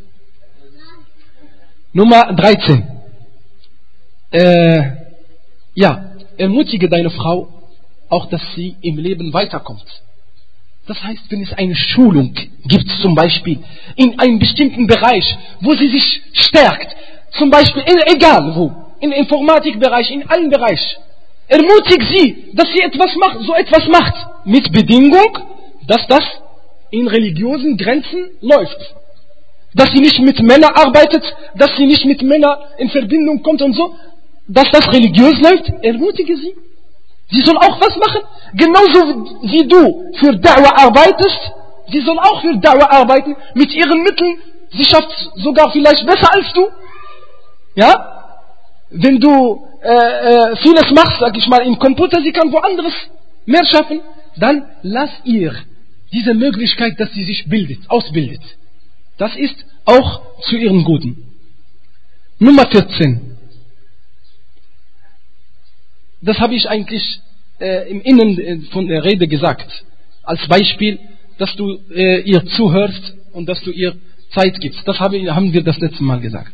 Nummer dreizehn. Äh, ja, ermutige deine Frau, auch dass sie im Leben weiterkommt. Das heißt, wenn es eine Schulung gibt, zum Beispiel in einem bestimmten Bereich, wo sie sich stärkt, zum Beispiel, in, egal wo, im Informatikbereich, in allen Bereichen, ermutigt sie, dass sie etwas macht, so etwas macht, mit Bedingung, dass das in religiösen Grenzen läuft. Dass sie nicht mit Männern arbeitet, dass sie nicht mit Männern in Verbindung kommt und so, dass das religiös läuft, ermutige sie. Sie soll auch was machen. Genauso wie du für Da'wah arbeitest, sie soll auch für Da'wah arbeiten, mit ihren Mitteln. Sie schafft sogar vielleicht besser als du. Ja? Wenn du äh, äh, vieles machst, sag ich mal, im Computer, sie kann woanders mehr schaffen, dann lass ihr diese Möglichkeit, dass sie sich bildet, ausbildet. Das ist auch zu ihrem Guten. Nummer vierzehn. Das habe ich eigentlich äh, im Innen von der Rede gesagt. Als Beispiel, dass du äh, ihr zuhörst und dass du ihr Zeit gibst. Das habe, haben wir das letzte Mal gesagt.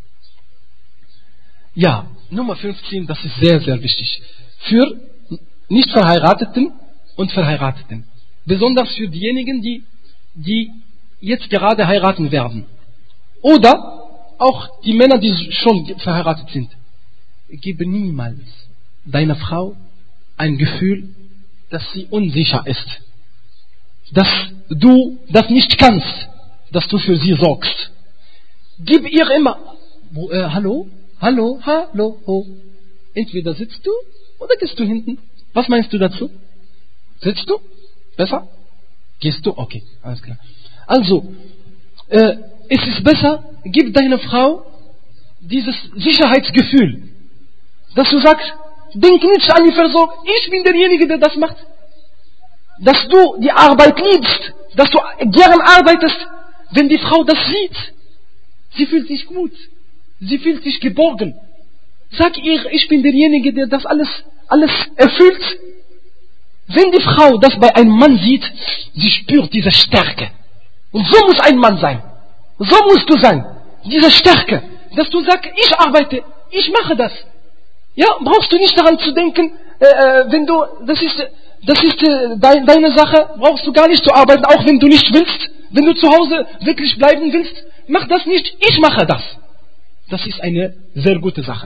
Ja, Nummer fünfzehn, das ist sehr, sehr wichtig. Für Nicht-Verheirateten und Verheirateten. Besonders für diejenigen, die, die jetzt gerade heiraten werden. Oder auch die Männer, die schon verheiratet sind. Gebe niemals deiner Frau ein Gefühl, dass sie unsicher ist. Dass du das nicht kannst, dass du für sie sorgst. Gib ihr immer, wo, äh, hallo, hallo, hallo, ho. Entweder sitzt du oder gehst du hinten. Was meinst du dazu? Sitzt du? Besser? Gehst du? Okay, alles klar. Also, äh, es ist besser, gib deiner Frau dieses Sicherheitsgefühl, dass du sagst, denk nicht an die Versorgung, ich bin derjenige, der das macht. Dass du die Arbeit liebst, dass du gern arbeitest, wenn die Frau das sieht. Sie fühlt sich gut, sie fühlt sich geborgen. Sag ihr, ich bin derjenige, der das alles, alles erfüllt. Wenn die Frau das bei einem Mann sieht, sie spürt diese Stärke. Und so muss ein Mann sein. So musst du sein. Diese Stärke, dass du sagst, ich arbeite, ich mache das. Ja, brauchst du nicht daran zu denken, äh, wenn du, das ist, das ist äh, de, deine Sache, brauchst du gar nicht zu arbeiten, auch wenn du nicht willst. Wenn du zu Hause wirklich bleiben willst, mach das nicht, ich mache das. Das ist eine sehr gute Sache.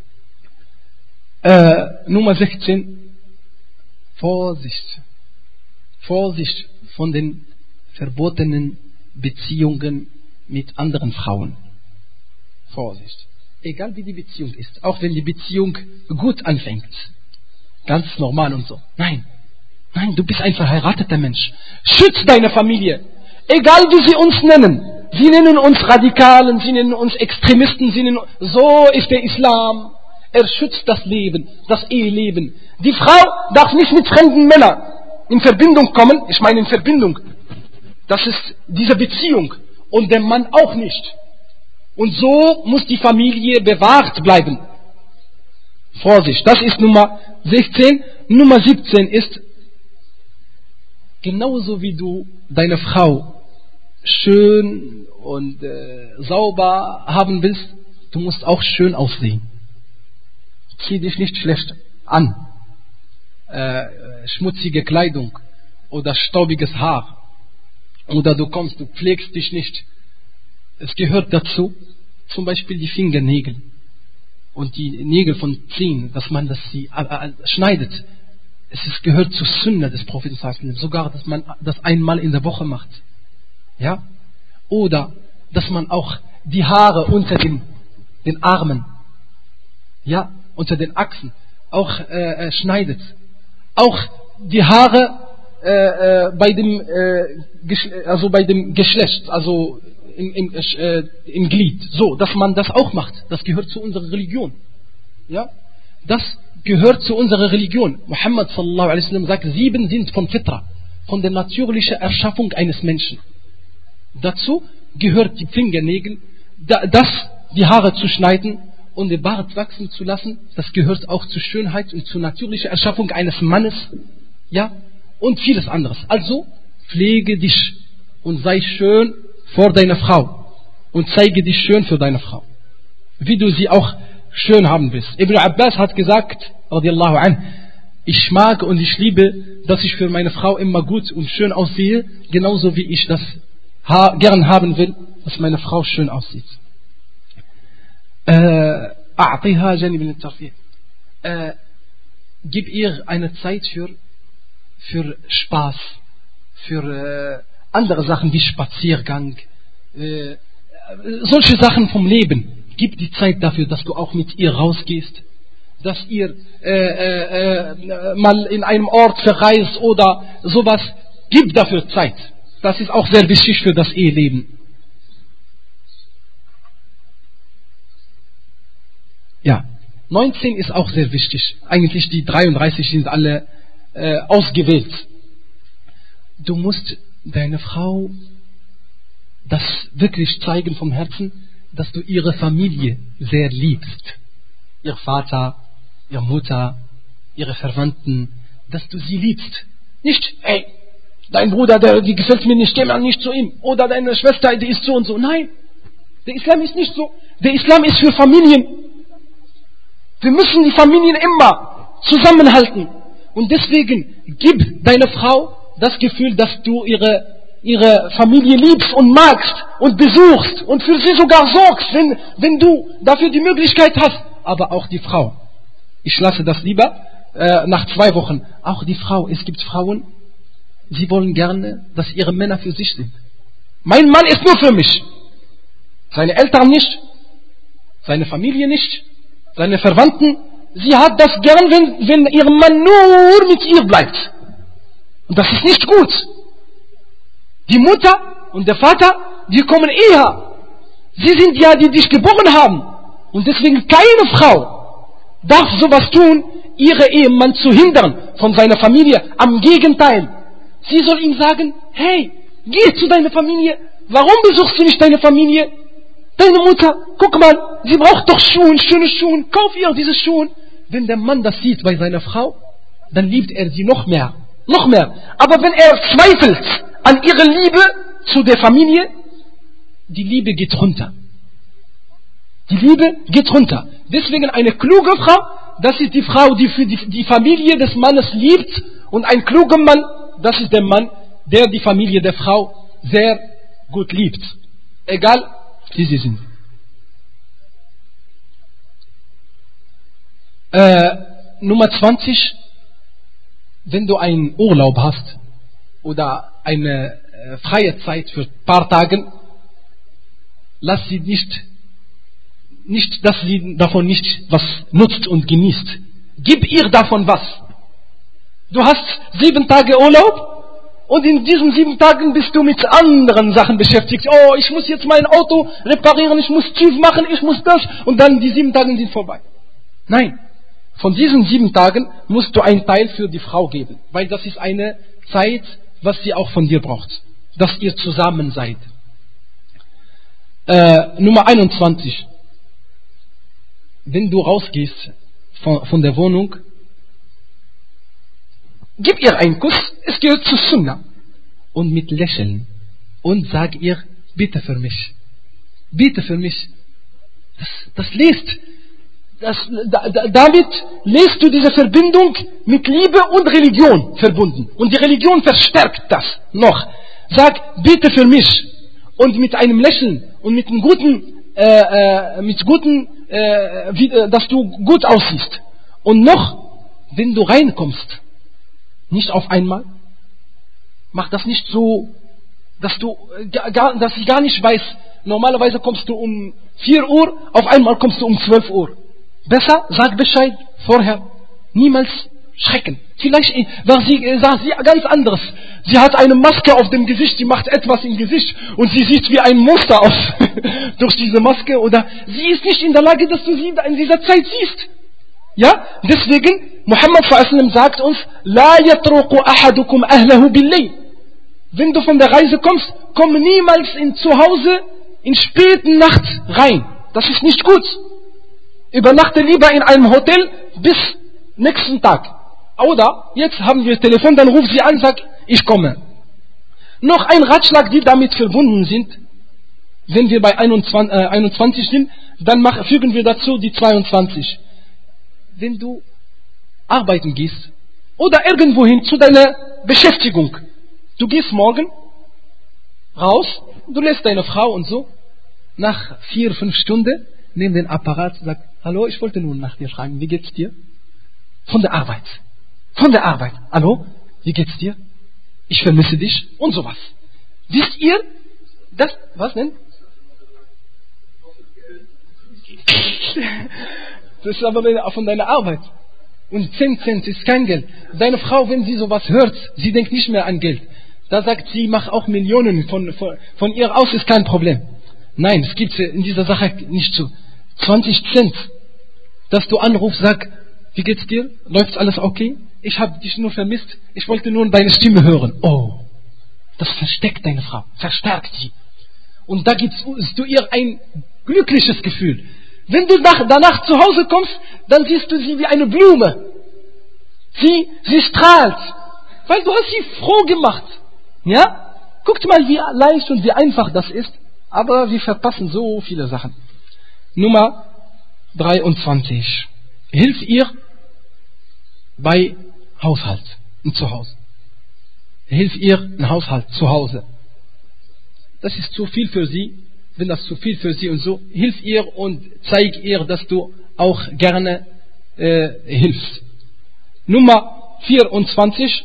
Äh, Nummer sechzehn. Vorsicht. Vorsicht von den verbotenen Beziehungen mit anderen Frauen. Vorsicht. Egal wie die Beziehung ist, auch wenn die Beziehung gut anfängt. Ganz normal und so. Nein. Nein, du bist ein verheirateter Mensch. Schütz deine Familie. Egal wie sie uns nennen. Sie nennen uns Radikalen, sie nennen uns Extremisten, sie nennen, so ist der Islam. Er schützt das Leben, das Eheleben. Die Frau darf nicht mit fremden Männern in Verbindung kommen. Ich meine in Verbindung. Das ist diese Beziehung. Und der Mann auch nicht. Und so muss die Familie bewahrt bleiben. Vorsicht, das ist Nummer sechzehn. Nummer siebzehn ist, genauso wie du deine Frau schön und äh, sauber haben willst, du musst auch schön aussehen. Zieh dich nicht schlecht an. Äh, schmutzige Kleidung oder staubiges Haar. Oder du kommst, du pflegst dich nicht. Es gehört dazu, zum Beispiel die Fingernägel und die Nägel von Zehen, dass man das sie äh, äh, schneidet. Es ist, gehört zur Sünde des Propheten, sogar, dass man das einmal in der Woche macht. Ja? Oder, dass man auch die Haare unter den, den Armen, ja, unter den Achsen, auch äh, äh, schneidet. Auch die Haare äh, äh, bei dem, äh, also bei dem Geschlecht, also im, im, äh, im Glied, so, dass man das auch macht. Das gehört zu unserer Religion. Ja? Das gehört zu unserer Religion. Muhammad sallallahu alaihi wasallam sagt, sieben sind von Fitra, von der natürlichen Erschaffung eines Menschen. Dazu gehört die Fingernägel, das, die Haare zu schneiden und den Bart wachsen zu lassen. Das gehört auch zur Schönheit und zur natürlichen Erschaffung eines Mannes. Ja, und vieles anderes. Also, pflege dich und sei schön vor deiner Frau und zeige dich schön für deine Frau. Wie du sie auch schön haben willst. Ibn Abbas hat gesagt, radiallahu anh, ich mag und ich liebe, dass ich für meine Frau immer gut und schön aussehe, genauso wie ich das ha- gern haben will, dass meine Frau schön aussieht. Äh, äh, gib ihr eine Zeit für, für Spaß, für äh, andere Sachen wie Spaziergang, äh, solche Sachen vom Leben. Gib die Zeit dafür, dass du auch mit ihr rausgehst, dass ihr äh, äh, äh, mal in einem Ort verreist oder sowas. Gib dafür Zeit. Das ist auch sehr wichtig für das Eheleben. Ja, neunzehn ist auch sehr wichtig. Eigentlich die dreiunddreißig sind alle äh, ausgewählt. Du musst deine Frau das wirklich zeigen vom Herzen, dass du ihre Familie sehr liebst. Ihr Vater, ihre Mutter, ihre Verwandten, dass du sie liebst. Nicht, ey, dein Bruder, der, die gefällt mir nicht, geh mal nicht zu ihm. Oder deine Schwester, die ist so und so. Nein, der Islam ist nicht so. Der Islam ist für Familien. Wir müssen die Familien immer zusammenhalten. Und deswegen gib deiner Frau das Gefühl, dass du ihre, ihre Familie liebst und magst und besuchst und für sie sogar sorgst, wenn, wenn du dafür die Möglichkeit hast. Aber auch die Frau. Ich lasse das lieber äh, nach zwei Wochen. Auch die Frau. Es gibt Frauen, sie wollen gerne, dass ihre Männer für sich sind. Mein Mann ist nur für mich. Seine Eltern nicht, seine Familie nicht, seine Verwandten. Sie hat das gern, wenn, wenn ihr Mann nur mit ihr bleibt. Und das ist nicht gut. Die Mutter und der Vater, die kommen eher. Sie sind ja, die dich geboren haben. Und deswegen keine Frau darf sowas tun, ihre Ehemann zu hindern von seiner Familie. Am Gegenteil. Sie soll ihm sagen, hey, geh zu deiner Familie. Warum besuchst du nicht deine Familie? Deine Mutter, guck mal, sie braucht doch Schuhe, schöne Schuhe. Kauf ihr diese Schuhe. Wenn der Mann das sieht bei seiner Frau, dann liebt er sie noch mehr. Noch mehr. Aber wenn er zweifelt an ihrer Liebe zu der Familie, die Liebe geht runter. Die Liebe geht runter. Deswegen eine kluge Frau, das ist die Frau, die für die, die Familie des Mannes liebt. Und ein kluger Mann, das ist der Mann, der die Familie der Frau sehr gut liebt. Egal, wie sie sind. Äh, Nummer zwanzig. Wenn du einen Urlaub hast oder eine äh, freie Zeit für ein paar Tage, lass sie nicht, nicht, dass sie davon nicht was nutzt und genießt. Gib ihr davon was. Du hast sieben Tage Urlaub und in diesen sieben Tagen bist du mit anderen Sachen beschäftigt. Oh, ich muss jetzt mein Auto reparieren, ich muss TÜV machen, ich muss das und dann die sieben Tage sind vorbei. Nein. Von diesen sieben Tagen musst du einen Teil für die Frau geben, weil das ist eine Zeit, was sie auch von dir braucht, dass ihr zusammen seid. Äh, Nummer einundzwanzig. Wenn du rausgehst von, von der Wohnung, gib ihr einen Kuss, es gehört zu Sunna, und mit Lächeln und sag ihr, bitte für mich, bitte für mich. Das, das lest. Das, da, damit lässt du diese Verbindung mit Liebe und Religion verbunden. Und die Religion verstärkt das noch. Sag, bitte für mich. Und mit einem Lächeln und mit einem guten, äh, äh, mit guten, äh, wie, äh, dass du gut aussiehst. Und noch, wenn du reinkommst, nicht auf einmal, mach das nicht so, dass du, gar, dass ich gar nicht weiß, normalerweise kommst du um vier Uhr, auf einmal kommst du um zwölf Uhr. Besser, sag Bescheid vorher. Niemals schrecken. Vielleicht war sie, sah sie ganz anderes. Sie hat eine Maske auf dem Gesicht, sie macht etwas im Gesicht und sie sieht wie ein Monster aus durch diese Maske. Oder sie ist nicht in der Lage, dass du sie in dieser Zeit siehst. Ja, deswegen, Muhammad sallallahu alaihi wasallam sagt uns, La yatruqu ahadukum ahlahu billayl. Wenn du von der Reise kommst, komm niemals in zu Hause in späten Nacht rein. Das ist nicht gut. Übernachte lieber in einem Hotel bis nächsten Tag. Oder, jetzt haben wir Telefon, dann ruf sie an, sag, ich komme. Noch ein Ratschlag, die damit verbunden sind, wenn wir bei einundzwanzig, äh, einundzwanzig sind, dann mach, fügen wir dazu die zweiundzwanzig. Wenn du arbeiten gehst oder irgendwohin zu deiner Beschäftigung, du gehst morgen raus, du lässt deine Frau und so, nach vier, fünf Stunden, nimm den Apparat, sag, hallo, ich wollte nur nach dir fragen, wie geht's dir? Von der Arbeit. Von der Arbeit. Hallo, wie geht's dir? Ich vermisse dich und sowas. Wisst ihr, das, was denn? Das ist aber von deiner Arbeit. Und zehn Cent ist kein Geld. Deine Frau, wenn sie sowas hört, sie denkt nicht mehr an Geld. Da sagt sie, mach auch Millionen von, von, von ihr aus, ist kein Problem. Nein, es gibt in dieser Sache nicht so. zwanzig Cent, dass du anrufst, sag, wie geht's dir? Läuft alles okay? Ich habe dich nur vermisst. Ich wollte nur deine Stimme hören. Oh, das versteckt deine Frau, verstärkt sie. Und da gibst du ihr ein glückliches Gefühl. Wenn du nach, danach zu Hause kommst, dann siehst du sie wie eine Blume. Sie, sie strahlt, weil du hast sie froh gemacht. Ja? Guckt mal, wie leicht und wie einfach das ist. Aber wir verpassen so viele Sachen. Nummer dreiundzwanzig. Hilf ihr bei Haushalt und zu Hause. Hilf ihr im Haushalt zu Hause. Das ist zu viel für sie. Wenn das zu viel für sie und so, hilf ihr und zeig ihr, dass du auch gerne äh, hilfst. Nummer vierundzwanzig.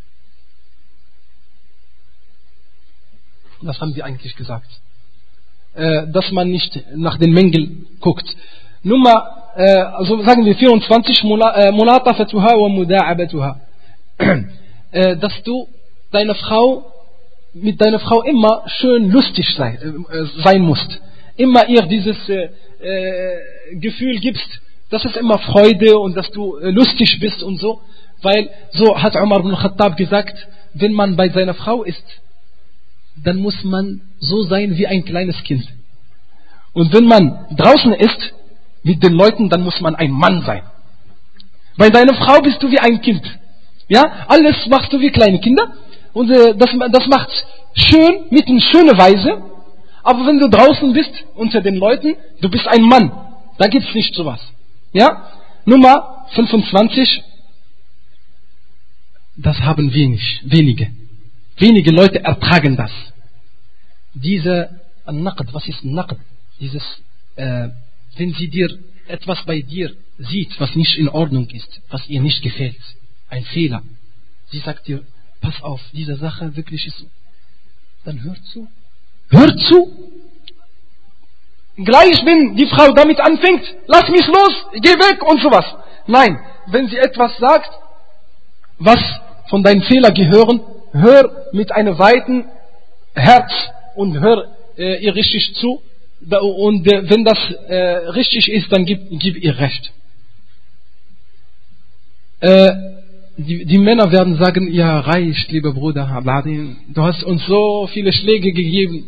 Was haben wir eigentlich gesagt? äh, dass man nicht nach den Mängeln guckt. Nummer, äh, also sagen wir vierundzwanzig, Mulatafatuha wa muda'abatuha. Äh, dass du deine Frau, mit deiner Frau immer schön lustig sein, äh, sein musst. Immer ihr dieses äh, äh, Gefühl gibst, dass es immer Freude und dass du äh, lustig bist und so. Weil so hat Umar ibn Khattab gesagt, wenn man bei seiner Frau ist, dann muss man so sein wie ein kleines Kind. Und wenn man draußen ist mit den Leuten, dann muss man ein Mann sein. Bei deiner Frau bist du wie ein Kind. Ja, alles machst du wie kleine Kinder. Und äh, das, das macht schön, mit einer schönen Weise. Aber wenn du draußen bist, unter den Leuten, du bist ein Mann. Da gibt's nicht sowas. Ja? Nummer fünfundzwanzig. Das haben wenig, wenige. Wenige Leute ertragen das. Diese Naqd, was ist Naqd? Dieses, äh, wenn sie dir etwas bei dir sieht, was nicht in Ordnung ist, was ihr nicht gefällt, ein Fehler. Sie sagt dir, pass auf, diese Sache wirklich ist so. Dann hör zu. Hör zu. Gleich, wenn die Frau damit anfängt, lass mich los, geh weg und sowas. Nein, wenn sie etwas sagt, was von deinen Fehlern gehören, hör mit einem weiten Herz und hör äh, ihr richtig zu. Und äh, wenn das äh, richtig ist, dann gib, gib ihr Recht. Äh, die, die Männer werden sagen, ja, reich, lieber Bruder, du hast uns so viele Schläge gegeben.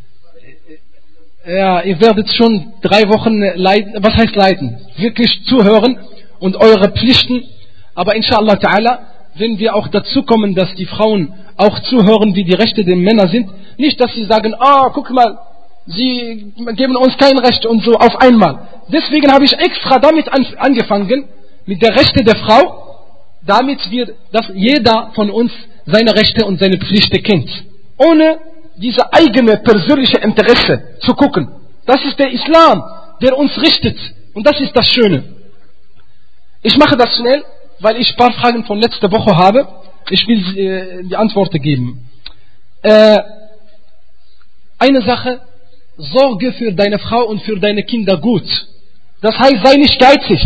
Ja, ihr werdet schon drei Wochen leiden, was heißt leiden? Wirklich zuhören und eure Pflichten. Aber inshallah ta'ala, wenn wir auch dazu kommen, dass die Frauen auch zuhören, wie die Rechte der Männer sind, nicht, dass sie sagen, ah, oh, guck mal, sie geben uns kein Recht und so auf einmal. Deswegen habe ich extra damit angefangen, mit der Rechte der Frau, damit wir, dass jeder von uns seine Rechte und seine Pflichten kennt. Ohne diese eigene persönliche Interesse zu gucken. Das ist der Islam, der uns richtet. Und das ist das Schöne. Ich mache das schnell, weil ich ein paar Fragen von letzter Woche habe. Ich will äh, die Antworten geben. Äh, eine Sache, sorge für deine Frau und für deine Kinder gut. Das heißt, sei nicht geizig.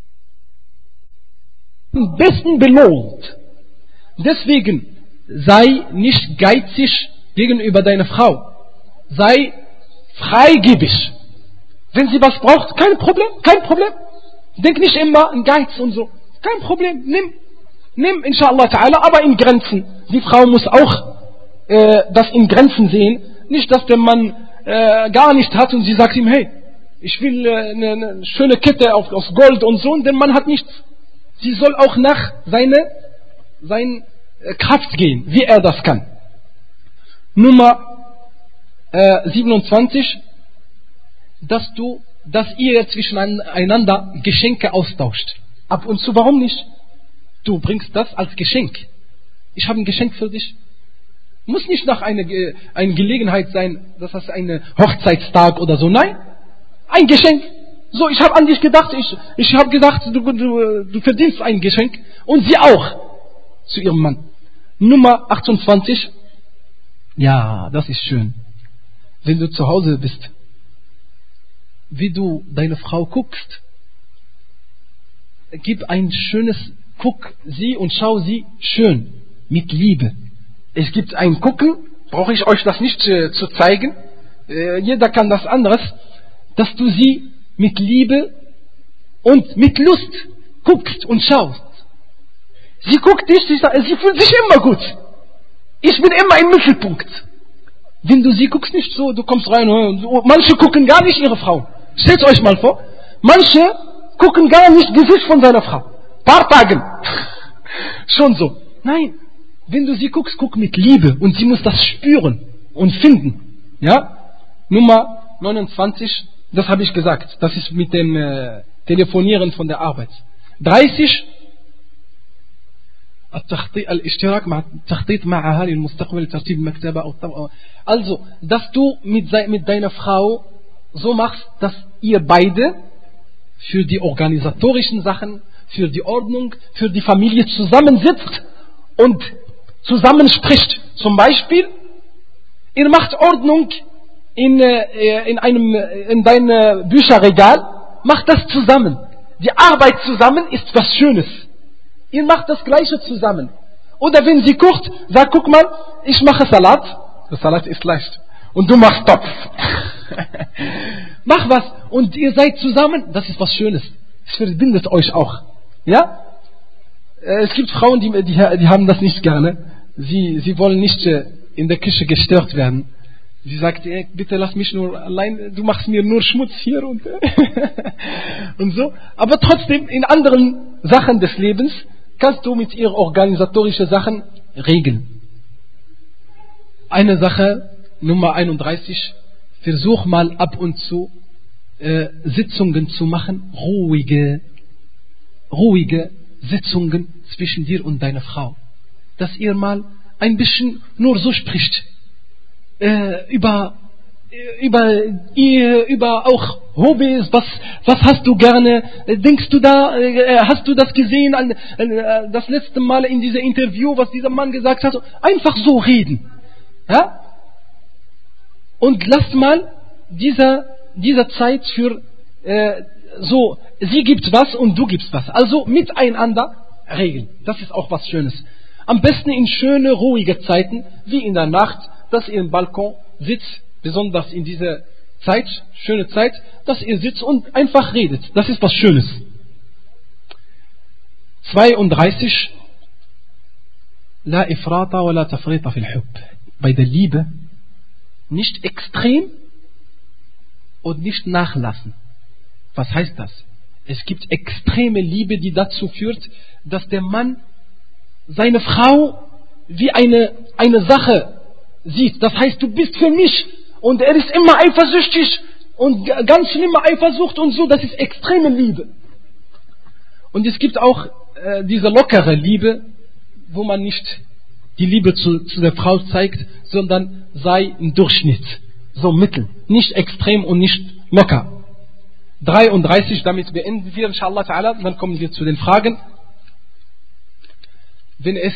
Am besten belohnt. Deswegen, sei nicht geizig gegenüber deiner Frau. Sei freigebig. Wenn sie was braucht, kein Problem, kein Problem. Denk nicht immer an Geiz und so. Kein Problem, nimm. Nimm, inshallah ta'ala, aber in Grenzen. Die Frau muss auch äh, das in Grenzen sehen. Nicht, dass der Mann äh, gar nicht hat und sie sagt ihm, hey, ich will äh, eine, eine schöne Kette auf, aus Gold und so, und der Mann hat nichts. Sie soll auch nach seine, seine äh, Kraft gehen, wie er das kann. Nummer äh, siebenundzwanzig, dass du, dass ihr zwischeneinander Geschenke austauscht. Ab und zu, warum nicht? Du bringst das als Geschenk. Ich habe ein Geschenk für dich. Muss nicht nach einer eine Gelegenheit sein, das heißt ein Hochzeitstag oder so. Nein, ein Geschenk. So, ich habe an dich gedacht. Ich, ich habe gedacht, du, du, du verdienst ein Geschenk. Und sie auch. Zu ihrem Mann. Nummer achtundzwanzig. Ja, das ist schön. Wenn du zu Hause bist, wie du deine Frau guckst, gib ein schönes, guck sie und schau sie schön, mit Liebe. Es gibt ein Gucken, brauche ich euch das nicht äh, zu zeigen, äh, jeder kann das anderes, dass du sie mit Liebe und mit Lust guckst und schaust. Sie guckt dich, sie, sie fühlt sich immer gut. Ich bin immer im Mittelpunkt. Wenn du sie guckst nicht so, du kommst rein, und manche gucken gar nicht ihre Frau. Stellt euch mal vor, manche gucken gar nicht Gesicht von seiner Frau. Paar Tagen. Schon so. Nein, wenn du sie guckst, guck mit Liebe und sie muss das spüren und finden. Ja? Nummer neunundzwanzig, das habe ich gesagt. Das ist mit dem äh, Telefonieren von der Arbeit. dreißig, الاشتراك مع التخطيط معها للمستقبل ترتيب مكتبة أو طبعا. Also, dass du mit, mit deiner Frau so machst, dass ihr beide für die organisatorischen Sachen, für die Ordnung, für die Familie zusammensitzt und zusammen spricht. Zum Beispiel, ihr macht Ordnung in, äh, in, einem, in dein äh, Bücherregal, macht das zusammen. Die Arbeit zusammen ist was Schönes. Ihr macht das Gleiche zusammen. Oder wenn sie kocht, sagt, guck mal, ich mache Salat. Der Salat ist leicht. Und du machst Topf. Mach was. Und ihr seid zusammen. Das ist was Schönes. Es verbindet euch auch. Ja? Es gibt Frauen, die, die, die haben das nicht gerne. Sie, sie wollen nicht in der Küche gestört werden. Sie sagt, ey, bitte lass mich nur allein, du machst mir nur Schmutz hier und, und so. Aber trotzdem, in anderen Sachen des Lebens kannst du mit ihr organisatorische Sachen regeln. Eine Sache, Nummer einunddreißig, versuch mal ab und zu äh, Sitzungen zu machen, ruhige, ruhige Sitzungen zwischen dir und deiner Frau. Dass ihr mal ein bisschen nur so spricht. Äh, über, über, ihr, über auch Hobbys, was, was hast du gerne, denkst du da, äh, hast du das gesehen, äh, das letzte Mal in diesem Interview, was dieser Mann gesagt hat, einfach so reden. Ja? Und lasst mal dieser, dieser Zeit für, äh, so, sie gibt was und du gibst was. Also miteinander regeln. Das ist auch was Schönes. Am besten in schöne, ruhige Zeiten, wie in der Nacht, dass ihr im Balkon sitzt, besonders in dieser Zeit, schöne Zeit, dass ihr sitzt und einfach redet. Das ist was Schönes. zweiunddreißig. La ifrata wa la tafrita fil hub. Bei der Liebe nicht extrem und nicht nachlassen. Was heißt das? Es gibt extreme Liebe, die dazu führt, dass der Mann seine Frau wie eine, eine Sache sieht. Das heißt, du bist für mich und er ist immer eifersüchtig und ganz schlimme Eifersucht und so. Das ist extreme Liebe. Und es gibt auch äh, diese lockere Liebe, wo man nicht die Liebe zu, zu der Frau zeigt, sondern sei im Durchschnitt, so mittel, nicht extrem und nicht locker. dreiunddreißig, damit beenden wir, inshallah ta'ala, dann kommen wir zu den Fragen. Wenn es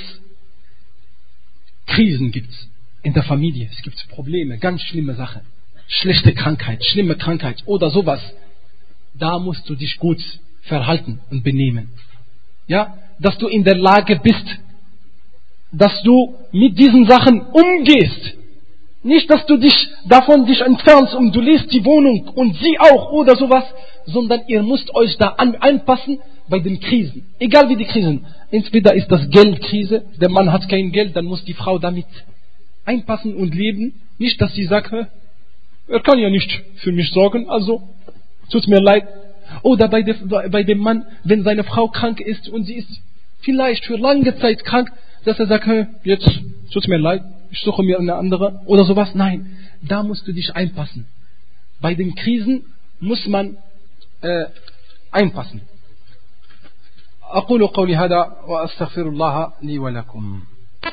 Krisen gibt in der Familie, es gibt Probleme, ganz schlimme Sachen, schlechte Krankheit, schlimme Krankheit oder sowas, da musst du dich gut verhalten und benehmen. Ja, dass du in der Lage bist, dass du mit diesen Sachen umgehst. Nicht, dass du dich davon dich entfernst und du lässt die Wohnung und sie auch oder sowas, sondern ihr müsst euch da an, anpassen bei den Krisen. Egal wie die Krisen. Entweder ist das Geldkrise, der Mann hat kein Geld, dann muss die Frau damit einpassen und leben. Nicht, dass sie sagt, er kann ja nicht für mich sorgen, also tut mir leid. Oder bei, der, bei dem Mann, wenn seine Frau krank ist und sie ist vielleicht für lange Zeit krank, dass er sagt, jetzt tut mir leid, ich suche mir eine andere oder sowas. Nein, da musst du dich einpassen. Bei den Krisen muss man äh, einpassen. أقول قولي هذا وأستغفر الله لي ولكم.